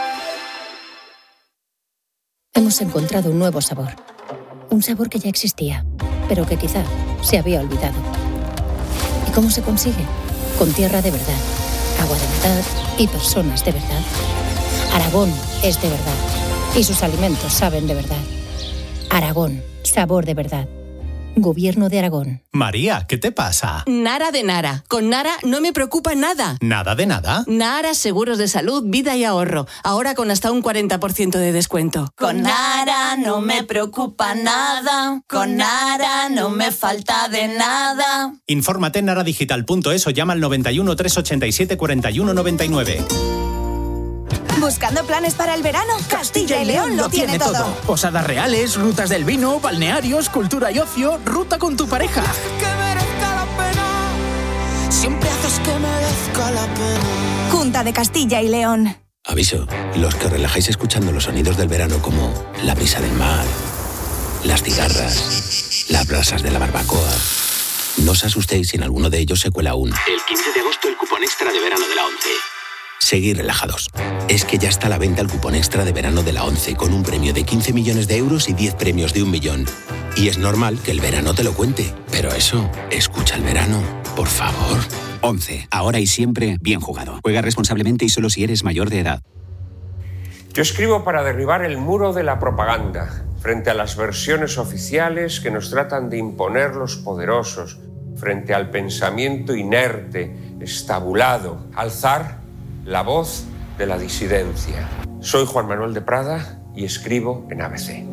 Hemos encontrado un nuevo sabor. Un sabor que ya existía, pero que quizá se había olvidado. ¿Y cómo se consigue? Con tierra de verdad, agua de verdad y personas de verdad. Aragón es de verdad y sus alimentos saben de verdad. Aragón, sabor de verdad. Gobierno de Aragón. María, ¿qué te pasa? Nara de Nara. Con Nara no me preocupa nada. ¿Nada de nada? Nara Seguros de Salud, Vida y Ahorro. Ahora con hasta un cuarenta por ciento de descuento. Con Nara no me preocupa nada. Con Nara no me falta de nada. Infórmate en naradigital punto es o llama al noventa y uno, trescientos ochenta y siete, cuarenta y uno noventa y nueve. ¿Buscando planes para el verano? Castilla y León lo tiene todo. Posadas reales, rutas del vino, balnearios, cultura y ocio, ruta con tu pareja. Que merezca la pena. Siempre haces que merezca la pena. Junta de Castilla y León. Aviso, los que os relajáis escuchando los sonidos del verano como la brisa del mar, las cigarras, las brasas de la barbacoa, no os asustéis si en alguno de ellos se cuela aún. El quince de agosto el cupón extra de verano de la ONCE. Seguid relajados. Es que ya está a la venta el cupón extra de verano de la ONCE con un premio de quince millones de euros y diez premios de un millón. Y es normal que el verano te lo cuente. Pero eso, escucha el verano, por favor. ONCE, ahora y siempre, bien jugado. Juega responsablemente y solo si eres mayor de edad. Yo escribo para derribar el muro de la propaganda frente a las versiones oficiales que nos tratan de imponer los poderosos, frente al pensamiento inerte, estabulado, alzar la voz de la disidencia. Soy Juan Manuel de Prada y escribo en A B C.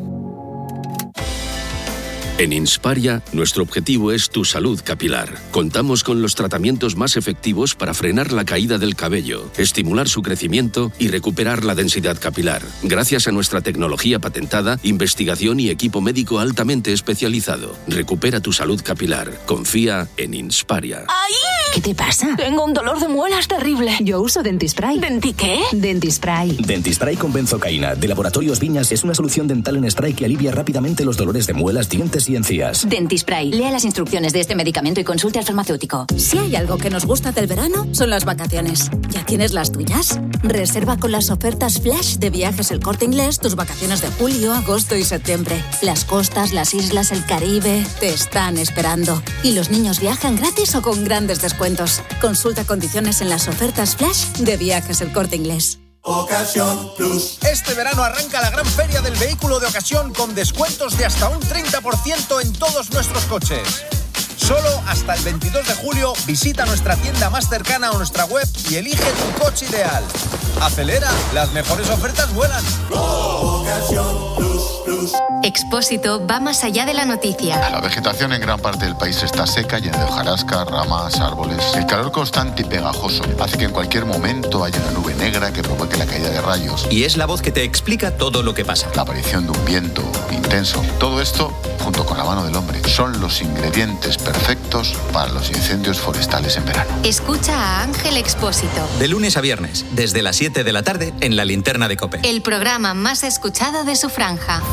En Insparia, nuestro objetivo es tu salud capilar. Contamos con los tratamientos más efectivos para frenar la caída del cabello, estimular su crecimiento y recuperar la densidad capilar. Gracias a nuestra tecnología patentada, investigación y equipo médico altamente especializado. Recupera tu salud capilar. Confía en Insparia. ¡Ay! ¿Qué te pasa? Tengo un dolor de muelas terrible. Yo uso Dentispray. ¿Denti qué? Dentispray. Dentispray con benzocaína de Laboratorios Viñas es una solución dental en spray que alivia rápidamente los dolores de muelas, dientes dientes y encías. Dentispray. Lea las instrucciones de este medicamento y consulte al farmacéutico. Si hay algo que nos gusta del verano, son las vacaciones. ¿Ya tienes las tuyas? Reserva con las ofertas flash de Viajes El Corte Inglés tus vacaciones de julio, agosto y septiembre. Las costas, las islas, el Caribe te están esperando. Y los niños viajan gratis o con grandes descuentos. Consulta condiciones en las ofertas flash de Viajes El Corte Inglés. Ocasión Plus. Este verano arranca la gran feria del vehículo de ocasión con descuentos de hasta un treinta por ciento en todos nuestros coches. Solo hasta el veintidós de julio visita nuestra tienda más cercana o nuestra web y elige tu coche ideal. Acelera, las mejores ofertas vuelan. Ocasión Plus, Plus. Expósito va más allá de la noticia. La vegetación en gran parte del país está seca, llena de hojarasca, ramas, árboles. El calor constante y pegajoso hace que en cualquier momento haya una nube negra que provoque la caída de rayos. Y es la voz que te explica todo lo que pasa. La aparición de un viento intenso. Todo esto, junto con la mano del hombre, son los ingredientes perfectos para los incendios forestales en verano. Escucha a Ángel Expósito. De lunes a viernes, desde las siete de la tarde, en La Linterna de COPE. El programa más escuchado de su franja.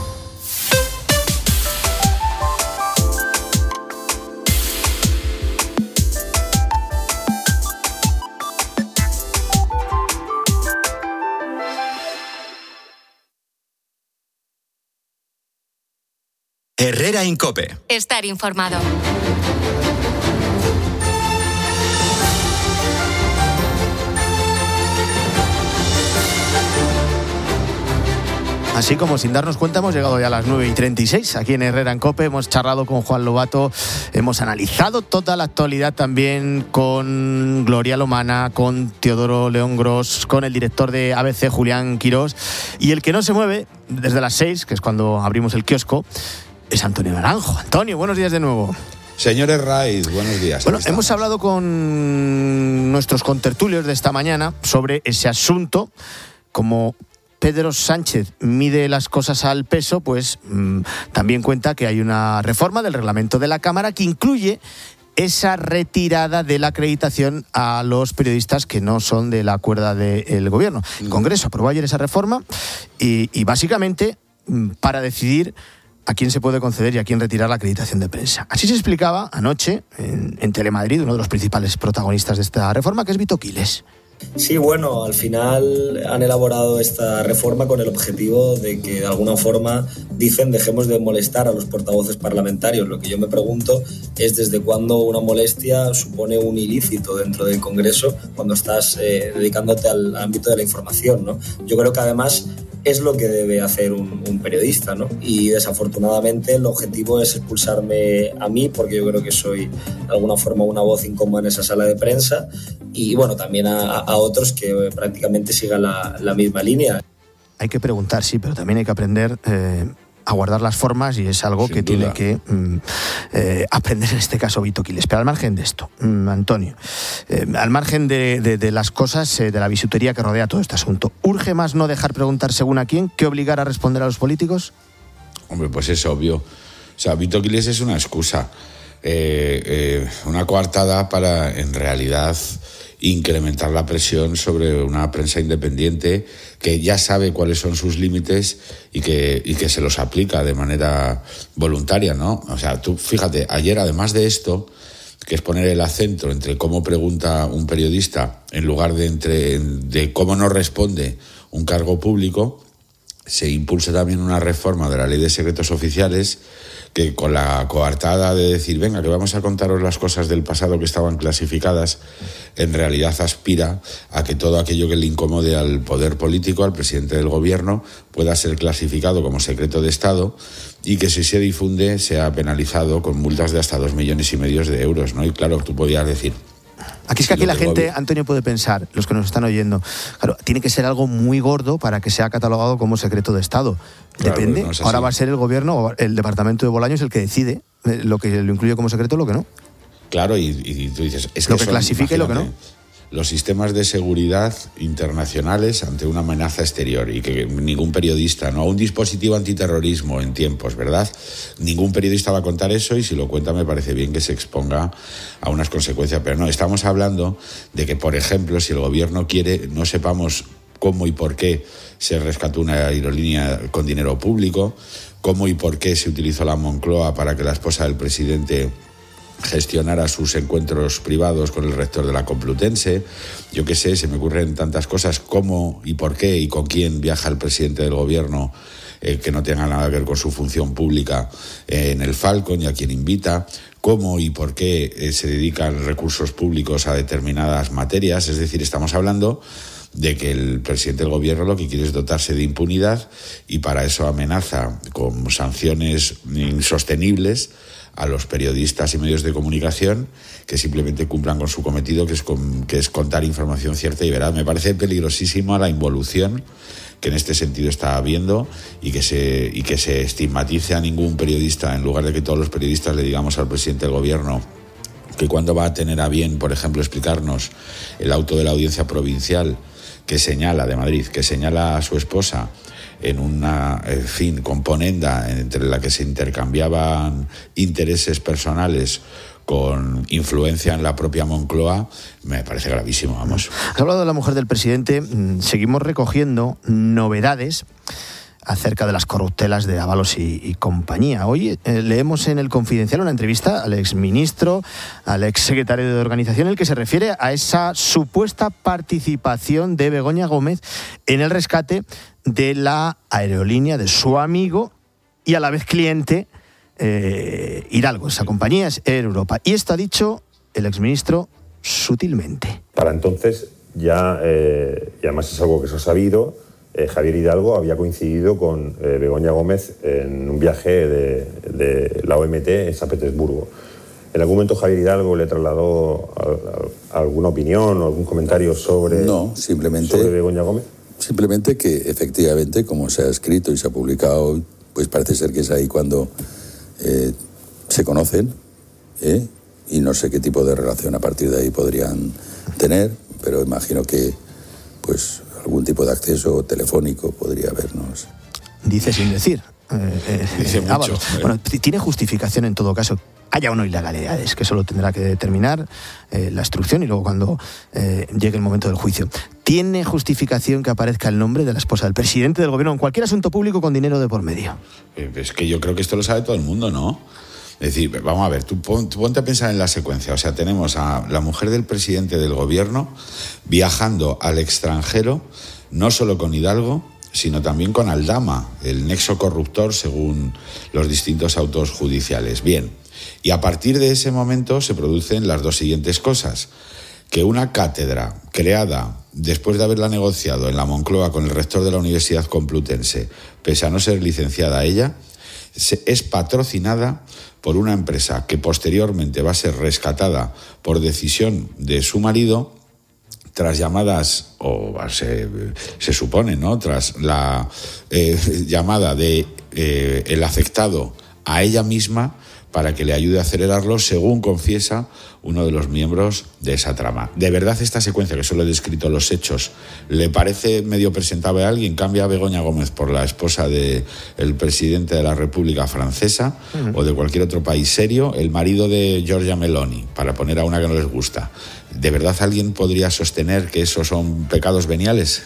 Herrera en COPE. Estar informado. Así como sin darnos cuenta hemos llegado ya a las nueve y treinta y seis aquí en Herrera en COPE. Hemos charlado con Juan Lobato, hemos analizado toda la actualidad también con Gloria Lomana, con Teodoro León Gros, con el director de A B C, Julián Quirós. Y el que no se mueve desde las seis, que es cuando abrimos el kiosco, es Antonio Naranjo. Antonio, buenos días de nuevo. Señores Raiz, buenos días. Bueno, hemos hablado con nuestros contertulios de esta mañana sobre ese asunto. Como Pedro Sánchez mide las cosas al peso, pues mmm, también cuenta que hay una reforma del reglamento de la Cámara que incluye esa retirada de la acreditación a los periodistas que no son de la cuerda del gobierno. El Congreso aprobó ayer esa reforma y, y básicamente mmm, para decidir a quién se puede conceder y a quién retirar la acreditación de prensa. Así se explicaba anoche en, en Telemadrid uno de los principales protagonistas de esta reforma, que es Vito Quiles. Sí, bueno, al final han elaborado esta reforma con el objetivo de que de alguna forma dicen dejemos de molestar a los portavoces parlamentarios. Lo que yo me pregunto es desde cuándo una molestia supone un ilícito dentro del Congreso cuando estás eh, dedicándote al ámbito de la información, ¿no? Yo creo que además es lo que debe hacer un, un periodista, ¿no? Y desafortunadamente el objetivo es expulsarme a mí porque yo creo que soy de alguna forma una voz incómoda en esa sala de prensa y bueno, también a, a otros que prácticamente sigan la, la misma línea. Hay que preguntar, sí, pero también hay que aprender eh, a guardar las formas y es algo Sin que duda. tiene que mm, eh, aprender en este caso Vito Quiles. Pero al margen de esto, mm, Antonio, eh, al margen de, de, de las cosas, eh, de la bisutería que rodea todo este asunto, ¿urge más no dejar preguntar según a quién que obligar a responder a los políticos? Hombre, pues es obvio. O sea, Vito Quiles es una excusa, eh, eh, una coartada para, en realidad, incrementar la presión sobre una prensa independiente que ya sabe cuáles son sus límites y que, y que se los aplica de manera voluntaria, ¿no? O sea, tú fíjate, ayer además de esto, que es poner el acento entre cómo pregunta un periodista en lugar de, entre, de cómo no responde un cargo público, se impulsa también una reforma de la Ley de Secretos Oficiales que con la coartada de decir, venga, que vamos a contaros las cosas del pasado que estaban clasificadas, en realidad aspira a que todo aquello que le incomode al poder político, al presidente del gobierno, pueda ser clasificado como secreto de Estado y que si se difunde sea penalizado con multas de hasta dos millones y medio de euros, ¿no? Y claro, tú podías decir... Aquí es que aquí la gente, Antonio, puede pensar, los que nos están oyendo, claro, tiene que ser algo muy gordo para que sea catalogado como secreto de Estado. Depende, claro, no es ahora va a ser el gobierno o el departamento de Bolaños el que decide lo que lo incluye como secreto y lo que no. Claro, y, y tú dices... Es lo que, que clasifica y lo que no. Los sistemas de seguridad internacionales ante una amenaza exterior y que ningún periodista, no, un dispositivo antiterrorismo en tiempos, ¿verdad? Ningún periodista va a contar eso y si lo cuenta me parece bien que se exponga a unas consecuencias, pero no, estamos hablando de que, por ejemplo, si el gobierno quiere, no sepamos cómo y por qué se rescató una aerolínea con dinero público, cómo y por qué se utilizó la Moncloa para que la esposa del presidente gestionara sus encuentros privados con el rector de la Complutense. Yo qué sé, se me ocurren tantas cosas, cómo y por qué y con quién viaja el presidente del gobierno eh, que no tenga nada que ver con su función pública eh, en el Falcon y a quién invita, cómo y por qué eh, se dedican recursos públicos a determinadas materias. Es decir, estamos hablando de que el presidente del gobierno lo que quiere es dotarse de impunidad y para eso amenaza con sanciones insostenibles a los periodistas y medios de comunicación que simplemente cumplan con su cometido, que es, con, que es contar información cierta y veraz. Me parece peligrosísima la involución que en este sentido está habiendo y que se y que se estigmatice a ningún periodista, en lugar de que todos los periodistas le digamos al presidente del gobierno que cuando va a tener a bien, por ejemplo, explicarnos el auto de la audiencia provincial que señala, de Madrid, que señala a su esposa en una, en fin, componenda entre la que se intercambiaban intereses personales con influencia en la propia Moncloa, me parece gravísimo, vamos. Has hablado de la mujer del presidente, seguimos recogiendo novedades acerca de las corruptelas de Ábalos y, y compañía. Hoy eh, leemos en El Confidencial una entrevista al exministro, al exsecretario de Organización, en el que se refiere a esa supuesta participación de Begoña Gómez en el rescate de la aerolínea de su amigo y a la vez cliente eh, Hidalgo. Esa compañía es Air Europa. Y esto ha dicho el exministro sutilmente. Para entonces ya, eh, y además es algo que se ha sabido, Eh, Javier Hidalgo había coincidido con eh, Begoña Gómez en un viaje de, de la O M T en San Petersburgo. ¿En algún momento Javier Hidalgo le trasladó a, a, alguna opinión o algún comentario sobre, no, simplemente, sobre Begoña Gómez? Simplemente que efectivamente, como se ha escrito y se ha publicado, pues parece ser que es ahí cuando eh, se conocen, ¿eh? Y no sé qué tipo de relación a partir de ahí podrían tener, pero imagino que pues algún tipo de acceso telefónico podría habernos. Dice sin decir. Eh, eh, Dice eh, mucho. Ábalos. Bueno, tiene justificación en todo caso. Haya o no ilegalidades, que eso lo tendrá que determinar eh, la instrucción y luego cuando eh, llegue el momento del juicio. ¿Tiene justificación que aparezca el nombre de la esposa del presidente del gobierno en cualquier asunto público con dinero de por medio? Eh, es que yo creo que esto lo sabe todo el mundo, ¿no? Es decir, vamos a ver, tú, pon, tú ponte a pensar en la secuencia. O sea, tenemos a la mujer del presidente del gobierno viajando al extranjero, no solo con Hidalgo, sino también con Aldama, el nexo corruptor según los distintos autos judiciales. Bien, y a partir de ese momento se producen las dos siguientes cosas. Que una cátedra creada después de haberla negociado en la Moncloa con el rector de la Universidad Complutense, pese a no ser licenciada ella, es patrocinada por una empresa que posteriormente va a ser rescatada por decisión de su marido tras llamadas, o se, se supone, ¿no? Tras la eh, llamada de eh, el afectado a ella misma para que le ayude a acelerarlo, según confiesa uno de los miembros de esa trama. ¿De verdad esta secuencia, que solo he descrito los hechos, le parece medio presentable a alguien? Cambia a Begoña Gómez por la esposa del presidente de la República Francesa uh-huh. o de cualquier otro país serio, el marido de Giorgia Meloni, para poner a una que no les gusta. ¿De verdad alguien podría sostener que esos son pecados veniales?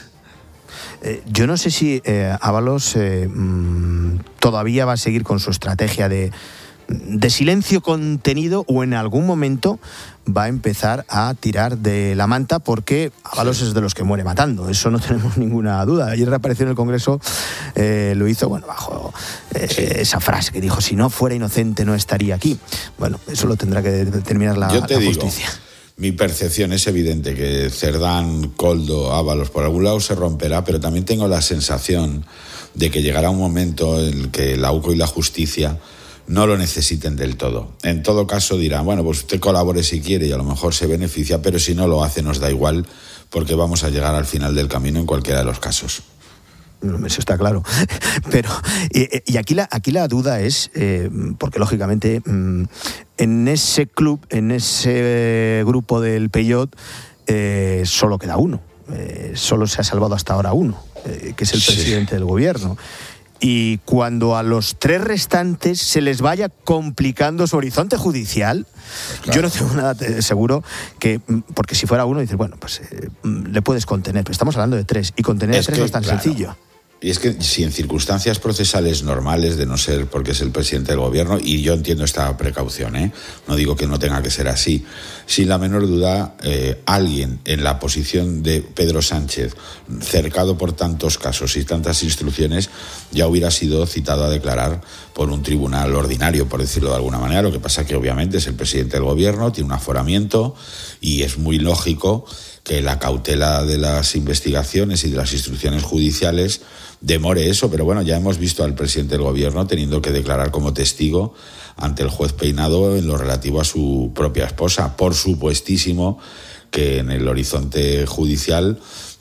Eh, yo no sé si eh, Ábalos eh, mmm, todavía va a seguir con su estrategia de de silencio contenido o en algún momento va a empezar a tirar de la manta, porque Ábalos sí. es de los que muere matando, eso no tenemos ninguna duda. Ayer reapareció en el Congreso, eh, lo hizo bueno bajo eh, sí. esa frase que dijo: si no fuera inocente no estaría aquí. Bueno, eso lo tendrá que determinar la, Yo te la digo, justicia. Mi percepción es evidente que Cerdán, Koldo, Ábalos, por algún lado se romperá, pero también tengo la sensación de que llegará un momento en el que la U C O y la justicia no lo necesiten del todo. En todo caso dirán, bueno, pues usted colabore si quiere y a lo mejor se beneficia, pero si no lo hace nos da igual, porque vamos a llegar al final del camino en cualquiera de los casos. Eso está claro. Pero y, y aquí la aquí la duda es, eh, porque lógicamente en ese club, en ese grupo del Peyot, eh, solo queda uno. Eh, solo se ha salvado hasta ahora uno, eh, que es el sí. presidente del gobierno. y cuando a los tres restantes se les vaya complicando su horizonte judicial, claro. Yo no tengo nada seguro que, porque si fuera uno, dices, bueno, pues eh, le puedes contener, pero estamos hablando de tres, y contener es a tres que, no es tan claro. sencillo. Y es que si en circunstancias procesales normales, de no ser porque es el presidente del gobierno, y yo entiendo esta precaución, ¿eh? No digo que no tenga que ser así, sin la menor duda, eh, alguien en la posición de Pedro Sánchez, cercado por tantos casos y tantas instrucciones, ya hubiera sido citado a declarar por un tribunal ordinario, por decirlo de alguna manera. Lo que pasa que obviamente es el presidente del gobierno, tiene un aforamiento y es muy lógico que la cautela de las investigaciones y de las instrucciones judiciales demore eso, pero bueno, ya hemos visto al presidente del gobierno teniendo que declarar como testigo ante el juez Peinado en lo relativo a su propia esposa. Por supuestísimo que en el horizonte judicial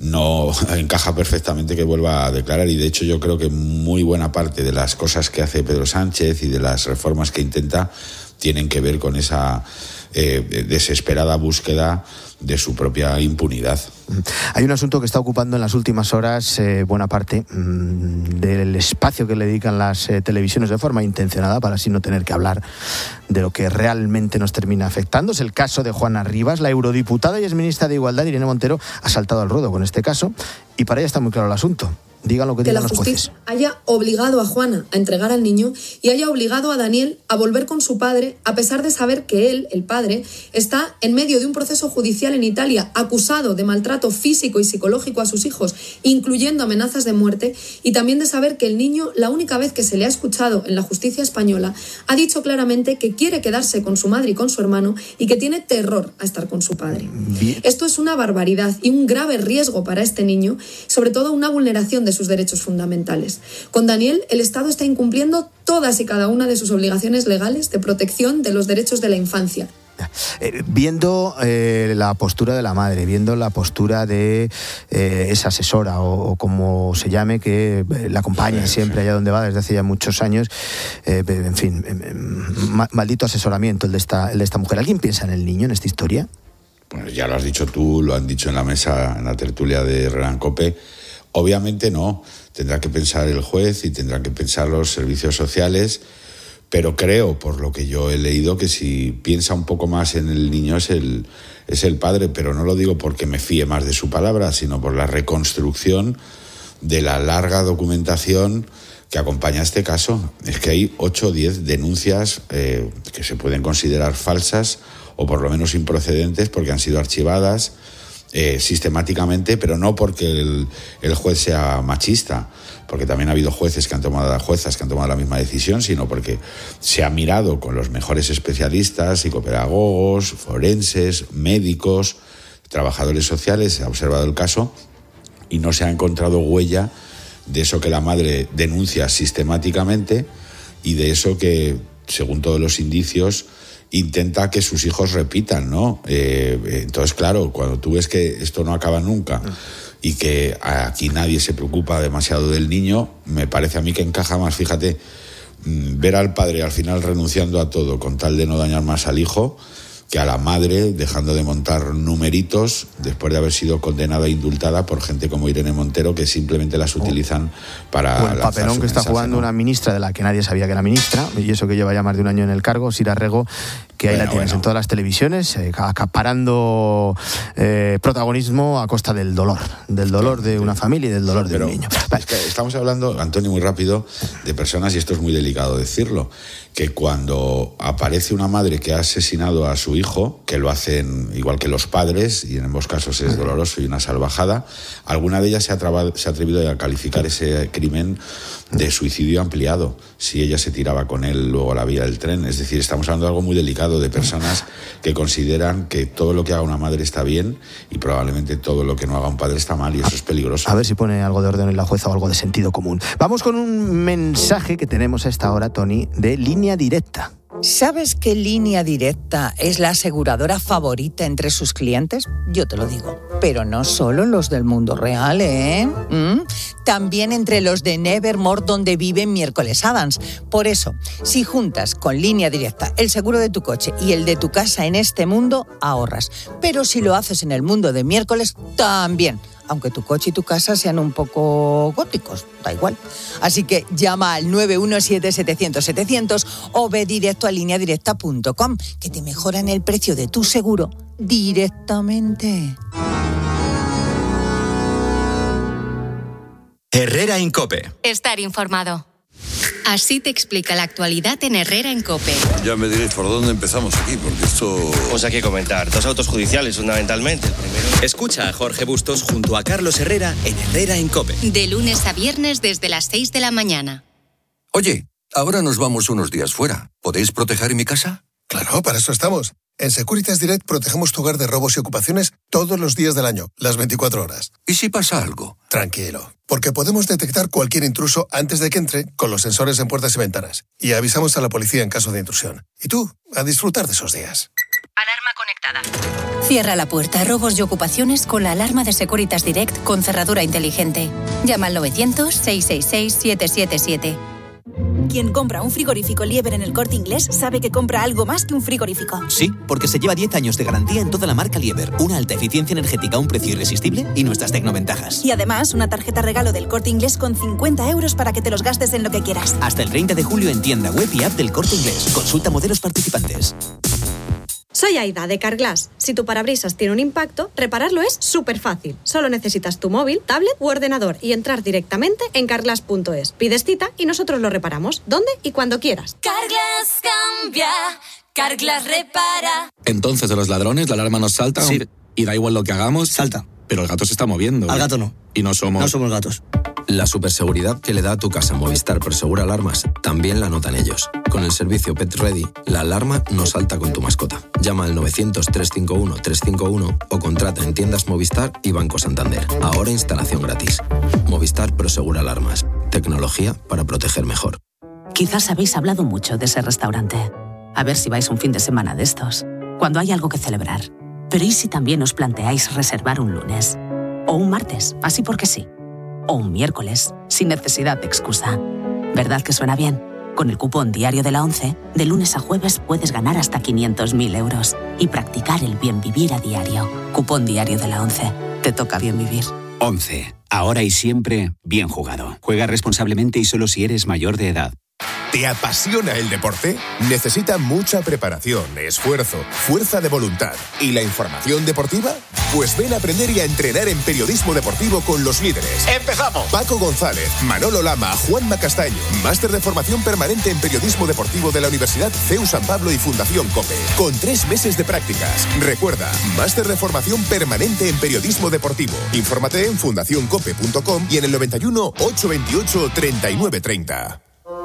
no encaja perfectamente que vuelva a declarar, y de hecho yo creo que muy buena parte de las cosas que hace Pedro Sánchez y de las reformas que intenta tienen que ver con esa eh, desesperada búsqueda de su propia impunidad. Hay un asunto que está ocupando en las últimas horas eh, buena parte mmm, del espacio que le dedican las eh, televisiones de forma intencionada para así no tener que hablar de lo que realmente nos termina afectando. Es el caso de Juana Rivas. La eurodiputada y exministra de Igualdad, Irene Montero, ha saltado al ruedo con este caso y para ella está muy claro el asunto. Digan lo que, que digan los jueces. Que la justicia haya obligado a Juana a entregar al niño y haya obligado a Daniel a volver con su padre, a pesar de saber que él, el padre, está en medio de un proceso judicial en Italia, acusado de maltrato físico y psicológico a sus hijos, incluyendo amenazas de muerte, y también de saber que el niño, la única vez que se le ha escuchado en la justicia española, ha dicho claramente que quiere quedarse con su madre y con su hermano y que tiene terror a estar con su padre. Bien. Esto es una barbaridad y un grave riesgo para este niño, sobre todo una vulneración de sus derechos fundamentales. Con Daniel, el Estado está incumpliendo todas y cada una de sus obligaciones legales de protección de los derechos de la infancia. Eh, viendo eh, la postura de la madre, viendo la postura de eh, esa asesora o, o como se llame, que eh, la acompaña sí, siempre sí. allá donde va desde hace ya muchos años, eh, en fin, eh, ma- maldito asesoramiento el de, esta, el de esta mujer. ¿Alguien piensa en el niño en esta historia? Bueno, ya lo has dicho tú, lo han dicho en la mesa, en la tertulia de Renan Cope. Obviamente no, tendrá que pensar el juez y tendrán que pensar los servicios sociales, pero creo, por lo que yo he leído, que si piensa un poco más en el niño es el, es el padre, pero no lo digo porque me fíe más de su palabra, sino por la reconstrucción de la larga documentación que acompaña este caso. Es que hay ocho o diez denuncias eh, que se pueden considerar falsas o por lo menos improcedentes porque han sido archivadas Eh, sistemáticamente, pero no porque el, el juez sea machista, porque también ha habido jueces que han tomado, juezas que han tomado la misma decisión, sino porque se ha mirado con los mejores especialistas, psicopedagogos, forenses, médicos, trabajadores sociales, se ha observado el caso y no se ha encontrado huella de eso que la madre denuncia sistemáticamente y de eso que, según todos los indicios, intenta que sus hijos repitan, ¿no? Eh, entonces, claro, cuando tú ves que esto no acaba nunca y que aquí nadie se preocupa demasiado del niño, me parece a mí que encaja más, fíjate, ver al padre al final renunciando a todo con tal de no dañar más al hijo, que a la madre dejando de montar numeritos después de haber sido condenada e indultada por gente como Irene Montero, que simplemente las utilizan para... O el papelón que está mensaje, jugando, ¿no? Una ministra de la que nadie sabía que era ministra, y eso que lleva ya más de un año en el cargo, Sira Rego, que ahí bueno, la tienes bueno. en todas las televisiones, eh, acaparando eh, protagonismo a costa del dolor, del dolor de una familia y del dolor Pero de un niño. Es que estamos hablando, Antonio, muy rápido, de personas, y esto es muy delicado decirlo, que cuando aparece una madre que ha asesinado a su hijo, que lo hacen igual que los padres, y en ambos casos es doloroso y una salvajada, alguna de ellas se ha, trabado, se ha atrevido a calificar ese crimen de suicidio ampliado, si ella se tiraba con él luego a la vía del tren. Es decir, estamos hablando de algo muy delicado, de personas que consideran que todo lo que haga una madre está bien y probablemente todo lo que no haga un padre está mal, y eso es peligroso. A ver si pone algo de orden en la jueza o algo de sentido común. Vamos con un mensaje que tenemos a esta hora, Tony, de Línea Directa. ¿Sabes que Línea Directa es la aseguradora favorita entre sus clientes? Yo te lo digo. Pero no solo los del mundo real, ¿eh? ¿Mm? También entre los de Nevermore, donde vive Miércoles Adams. Por eso, si juntas con Línea Directa el seguro de tu coche y el de tu casa en este mundo, ahorras. Pero si lo haces en el mundo de Miércoles, también. aunque tu coche y tu casa sean un poco góticos, da igual. Así que llama al nueve uno siete, setecientos, setecientos o ve directo a línea directa punto com, que te mejoran el precio de tu seguro directamente. Herrera en COPE. Estar informado. Así te explica la actualidad en Herrera en COPE. Ya me diréis por dónde empezamos aquí, porque esto... Pues hay que comentar. Dos autos judiciales, fundamentalmente. El primero... Escucha a Jorge Bustos junto a Carlos Herrera en Herrera en COPE. De lunes a viernes desde las seis de la mañana. Oye, ahora nos vamos unos días fuera. ¿Podéis proteger mi casa? Claro, para eso estamos. En Securitas Direct protegemos tu hogar de robos y ocupaciones todos los días del año, las veinticuatro horas. ¿Y si pasa algo? Tranquilo, porque podemos detectar cualquier intruso antes de que entre con los sensores en puertas y ventanas. Y avisamos a la policía en caso de intrusión. Y tú, a disfrutar de esos días. Alarma conectada. Cierra la puerta a robos y ocupaciones con la alarma de Securitas Direct con cerradura inteligente. Llama al novecientos, seiscientos sesenta y seis, siete siete siete. Quien compra un frigorífico Lieber en el Corte Inglés sabe que compra algo más que un frigorífico. Sí, porque se lleva diez años de garantía en toda la marca Lieber, una alta eficiencia energética a un precio irresistible y nuestras tecnoventajas. Y además, una tarjeta regalo del Corte Inglés con cincuenta euros para que te los gastes en lo que quieras. Hasta el treinta de julio en tienda web y app del Corte Inglés. Consulta modelos participantes. Soy Aida, de Carglass. Si tu parabrisas tiene un impacto, repararlo es súper fácil. Solo necesitas tu móvil, tablet u ordenador y entrar directamente en carglass punto es. Pides cita y nosotros lo reparamos, donde y cuando quieras. Carglass cambia, Carglass repara. Entonces, de los ladrones, la alarma nos salta. Sí. Y da igual lo que hagamos. Salta. Pero el gato se está moviendo. Al gato no. Y no somos... No somos gatos. La superseguridad que le da a tu casa Movistar Prosegura Alarmas también la notan ellos. Con el servicio Pet Ready, la alarma no salta con tu mascota. Llama al novecientos, trescientos cincuenta y uno, trescientos cincuenta y uno o contrata en tiendas Movistar y Banco Santander. Ahora instalación gratis. Movistar Prosegura Alarmas. Tecnología para proteger mejor. Quizás habéis hablado mucho de ese restaurante. A ver si vais un fin de semana de estos, cuando hay algo que celebrar. Pero ¿y si también os planteáis reservar un lunes? O un martes, así porque sí. O un miércoles, sin necesidad de excusa. ¿Verdad que suena bien? Con el cupón diario de la ONCE, de lunes a jueves puedes ganar hasta quinientos mil euros y practicar el bien vivir a diario. Cupón diario de la ONCE. Te toca bien vivir. once. Ahora y siempre, bien jugado. Juega responsablemente y solo si eres mayor de edad. ¿Te apasiona el deporte? Necesita mucha preparación, esfuerzo, fuerza de voluntad. ¿Y la información deportiva? Pues ven a aprender y a entrenar en periodismo deportivo con los líderes. ¡Empezamos! Paco González, Manolo Lama, Juanma Castaño. Máster de formación permanente en periodismo deportivo de la Universidad C E U San Pablo y Fundación COPE. Con tres meses de prácticas. Recuerda, máster de formación permanente en periodismo deportivo. Infórmate en fundación cope punto com y en el noventa y uno, ochocientos veintiocho, treinta y nueve treinta.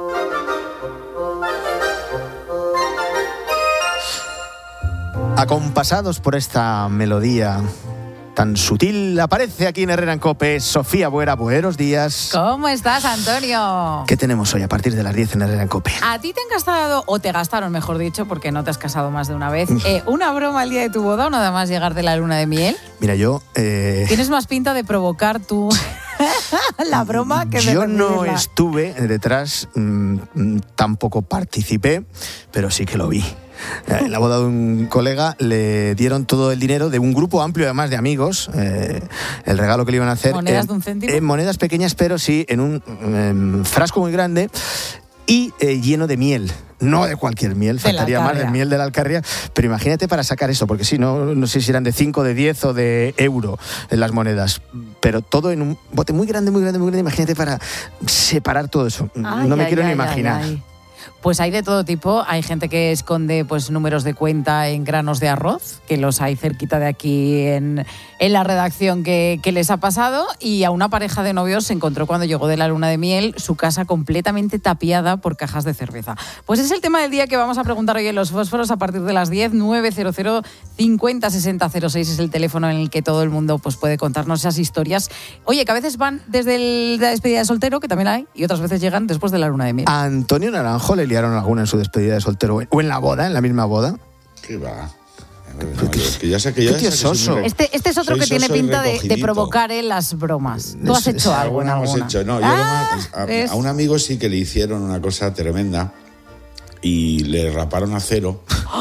Acompasados por esta melodía tan sutil, aparece aquí en Herrera en COPE Sofía Buera. Buenos días. ¿Cómo estás, Antonio? ¿Qué tenemos hoy a partir de las diez en Herrera en COPE? A ti te han gastado, o te gastaron, mejor dicho, porque no te has casado más de una vez, eh, una broma el día de tu boda o nada más llegar de la luna de miel. Mira, yo... Eh... Tienes más pinta de provocar tú la broma que de Yo no recibirla. estuve detrás, mmm, tampoco participé, pero sí que lo vi. En la boda de un colega le dieron todo el dinero de un grupo amplio además de amigos, eh, el regalo que le iban a hacer. ¿Monedas eh, de un céntimo? Eh, monedas pequeñas, pero sí en un eh, frasco muy grande y eh, lleno de miel. No de cualquier miel, faltaría más de miel de la Alcarria, pero imagínate para sacar eso, porque sí, no, no sé si eran de cinco, de diez o de euro en las monedas, pero todo en un bote muy grande, muy grande, muy grande, imagínate para separar todo eso. Ay, no me ay, quiero ay, ni ay, imaginar. ay. Pues hay de todo tipo. Hay gente que esconde pues números de cuenta en granos de arroz, que los hay cerquita de aquí en, en la redacción que, que les ha pasado. Y a una pareja de novios se encontró cuando llegó de la luna de miel su casa completamente tapiada por cajas de cerveza. Pues es el tema del día que vamos a preguntar hoy en Los Fósforos a partir de las diez. nueve cero cero, cincuenta, sesenta, cero seis es el teléfono en el que todo el mundo pues, puede contarnos esas historias. Oye, que a veces van desde el, la despedida de soltero, que también hay, y otras veces llegan después de la luna de miel. A Antonio Naranjo le liaron alguna en su despedida de soltero o en la boda, en la misma boda. ¿Qué va? No, es que ya sé que ya ¿Qué tío sé que soy soso? muy- Este, este es otro soy que tiene soso y pinta de, de recogidito. provocar él las bromas. ¿Tú has hecho algo en Alguna hemos alguna? hecho. No, yo Ah, lo más- ¿ves? a, a un amigo sí que le hicieron una cosa tremenda y le raparon a cero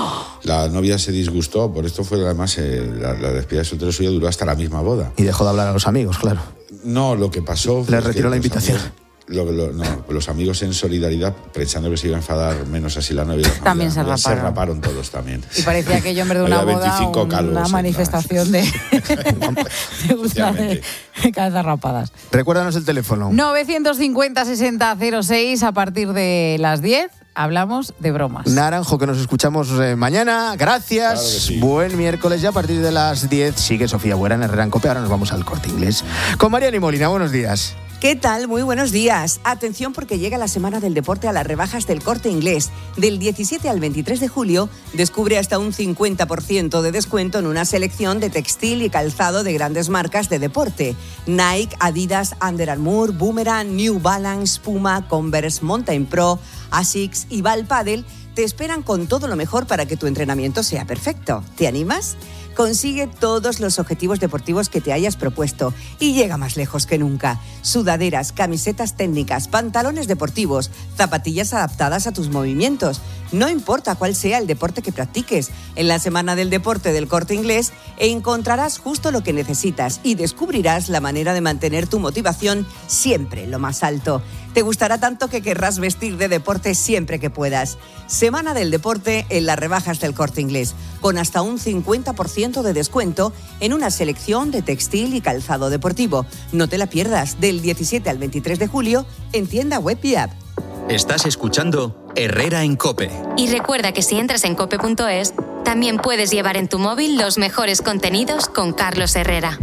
La novia se disgustó, por esto fue además eh, la, la despedida de soltero suya duró hasta la misma boda. Y dejó de hablar a los amigos, claro. No, lo que pasó fue Le retiró la invitación. Amigos, lo, lo, no, los amigos en solidaridad, pensando que se iba a enfadar menos así la novia. La también novia, se raparon. Se raparon todos también. Y parecía aquello en vez de una boda una manifestación de, de, gusta de cabezas rapadas. Recuérdanos el teléfono. novecientos cincuenta sesenta cero seis a partir de las diez. Hablamos de bromas. Naranjo, que nos escuchamos eh, mañana. Gracias. Claro que sí. Buen miércoles. Ya a partir de las diez sigue Sofía Buera en Herrera en Cope. Ahora nos vamos al Corte Inglés. Con Mariana y Molina. Buenos días. ¿Qué tal? Muy buenos días. Atención porque llega la Semana del Deporte a las rebajas del Corte Inglés. Del diecisiete al veintitrés de julio, descubre hasta un cincuenta por ciento de descuento en una selección de textil y calzado de grandes marcas de deporte. Nike, Adidas, Under Armour, Boomerang, New Balance, Puma, Converse, Mountain Pro, Asics y Ball Paddle te esperan con todo lo mejor para que tu entrenamiento sea perfecto. ¿Te animas? Consigue todos los objetivos deportivos que te hayas propuesto y llega más lejos que nunca. Sudaderas, camisetas técnicas, pantalones deportivos, zapatillas adaptadas a tus movimientos. No importa cuál sea el deporte que practiques, en la Semana del Deporte del Corte Inglés encontrarás justo lo que necesitas y descubrirás la manera de mantener tu motivación siempre lo más alto. Te gustará tanto que querrás vestir de deporte siempre que puedas. Semana del Deporte en las rebajas del Corte Inglés, con hasta un cincuenta por ciento de descuento en una selección de textil y calzado deportivo. No te la pierdas, del diecisiete al veintitrés de julio en tienda web y app. Estás escuchando Herrera en Cope. Y recuerda que si entras en cope punto es, también puedes llevar en tu móvil los mejores contenidos con Carlos Herrera.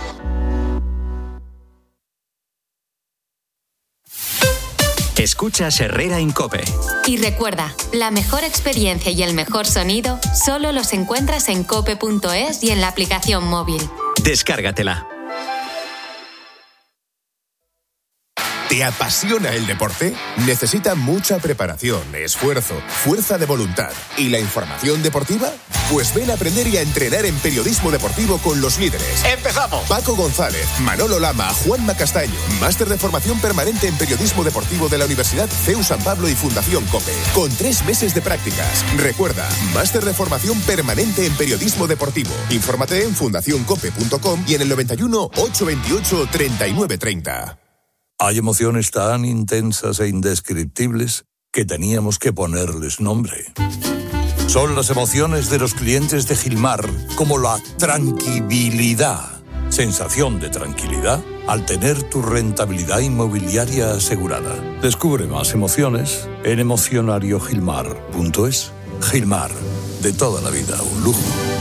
Escuchas Herrera en Cope. Y recuerda, la mejor experiencia y el mejor sonido solo los encuentras en cope punto es y en la aplicación móvil. Descárgatela. ¿Te apasiona el deporte? Necesita mucha preparación, esfuerzo, fuerza de voluntad y la información deportiva. Pues ven a aprender y a entrenar en periodismo deportivo con los líderes. ¡Empezamos! Paco González, Manolo Lama, Juanma Castaño. Máster de formación permanente en periodismo deportivo de la Universidad C E U San Pablo y Fundación COPE. Con tres meses de prácticas. Recuerda, máster de formación permanente en periodismo deportivo. Infórmate en fundación cope punto com y en el noventa y uno, ochocientos veintiocho, treinta y nueve treinta. Hay emociones tan intensas e indescriptibles que teníamos que ponerles nombre. Son las emociones de los clientes de Gilmar, como la tranquilidad. Sensación de tranquilidad al tener tu rentabilidad inmobiliaria asegurada. Descubre más emociones en emocionario gilmar punto es. Gilmar, de toda la vida, un lujo.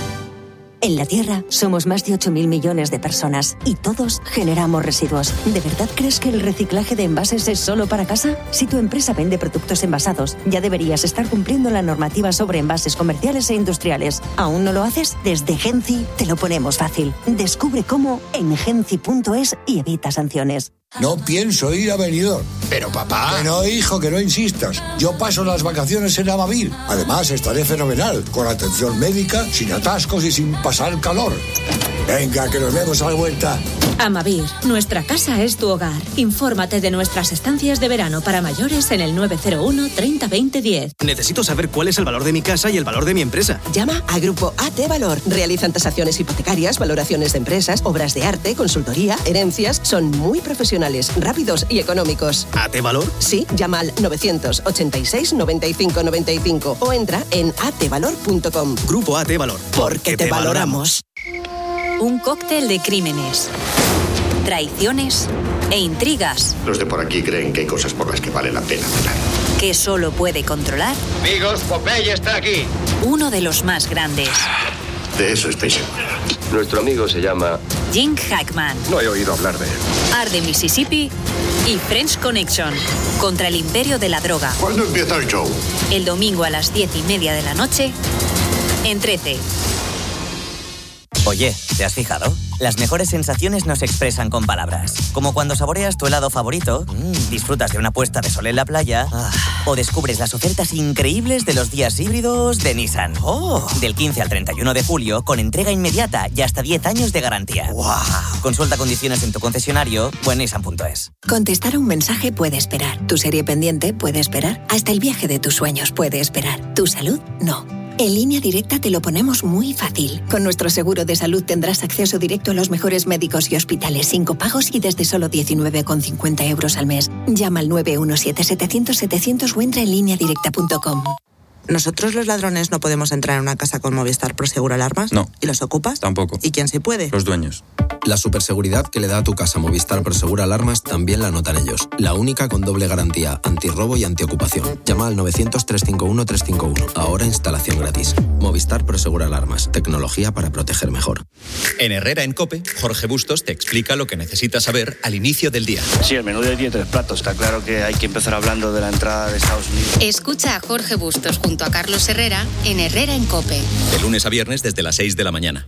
En la Tierra somos más de ocho mil millones de personas y todos generamos residuos. ¿De verdad crees que el reciclaje de envases es solo para casa? Si tu empresa vende productos envasados, ya deberías estar cumpliendo la normativa sobre envases comerciales e industriales. ¿Aún no lo haces? Desde Genci te lo ponemos fácil. Descubre cómo en genci punto es y evita sanciones. No pienso ir a Benidorm. Pero papá... Que no, hijo, que no insistas. Yo paso las vacaciones en Amavir. Además, estaré fenomenal, con atención médica, sin atascos y sin pasar calor. Venga, que nos vemos a la vuelta. Amavir, nuestra casa es tu hogar. Infórmate de nuestras estancias de verano para mayores en el nueve cero uno, treinta, veinte, diez. Necesito saber cuál es el valor de mi casa y el valor de mi empresa. Llama a Grupo A T Valor. Realizan tasaciones hipotecarias, valoraciones de empresas, obras de arte, consultoría, herencias. Son muy profesionales, rápidos y económicos. ¿A T Valor? Sí, llama al novecientos ochenta y seis, noventa y cinco noventa y cinco o entra en a t valor punto com. Grupo A T Valor. Porque te valoramos. Un cóctel de crímenes, traiciones e intrigas Los de por aquí creen que hay cosas por las que vale la pena cenar. que solo puede controlar Amigos, Popeye está aquí. uno de los más grandes, De eso estoy seguro. Nuestro amigo se llama... Jim Hackman. No he oído hablar de él. Arde Mississippi y French Connection, contra el imperio de la droga. ¿Cuándo empieza el show? El domingo a las diez y media de la noche en trece. Oye, ¿te has fijado? Las mejores sensaciones no se expresan con palabras. Como cuando saboreas tu helado favorito, mmm, disfrutas de una puesta de sol en la playa, ah, o descubres las ofertas increíbles de los días híbridos de Nissan. Oh. Del quince al treinta y uno de julio, con entrega inmediata y hasta diez años de garantía. Wow. Consulta condiciones en tu concesionario o en nissan punto es. Contestar a un mensaje puede esperar. Tu serie pendiente puede esperar. Hasta el viaje de tus sueños puede esperar. Tu salud, no. En Línea Directa te lo ponemos muy fácil. Con nuestro seguro de salud tendrás acceso directo a los mejores médicos y hospitales sin copagos y desde solo diecinueve con cincuenta euros al mes. Llama al nueve uno siete setecientos setecientos o entra en línea directa punto com. ¿Nosotros los ladrones no podemos entrar en una casa con Movistar Prosegur Alarmas? No. ¿Y los ocupas? Tampoco. ¿Y quién sí puede? Los dueños. La superseguridad que le da a tu casa Movistar Prosegur Alarmas también la notan ellos. La única con doble garantía, antirrobo y antiocupación. Llama al novecientos, trescientos cincuenta y uno, trescientos cincuenta y uno. Ahora instalación gratis. Movistar Prosegur Alarmas. Tecnología para proteger mejor. En Herrera en COPE, Jorge Bustos te explica lo que necesitas saber al inicio del día. Sí, el menú de diez tres platos. Está claro que hay que empezar hablando de la entrada de Estados Unidos. Escucha a Jorge Bustos junto a Carlos Herrera en Herrera en COPE. De lunes a viernes desde las seis de la mañana.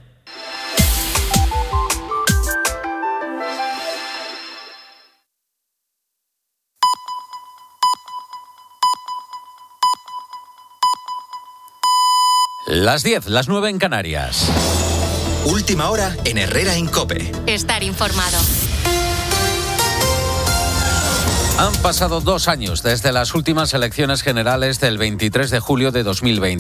Las diez, las nueve en Canarias. Última hora en Herrera en COPE. Estar informado. Han pasado dos años desde las últimas elecciones generales del veintitrés de julio de dos mil veinte.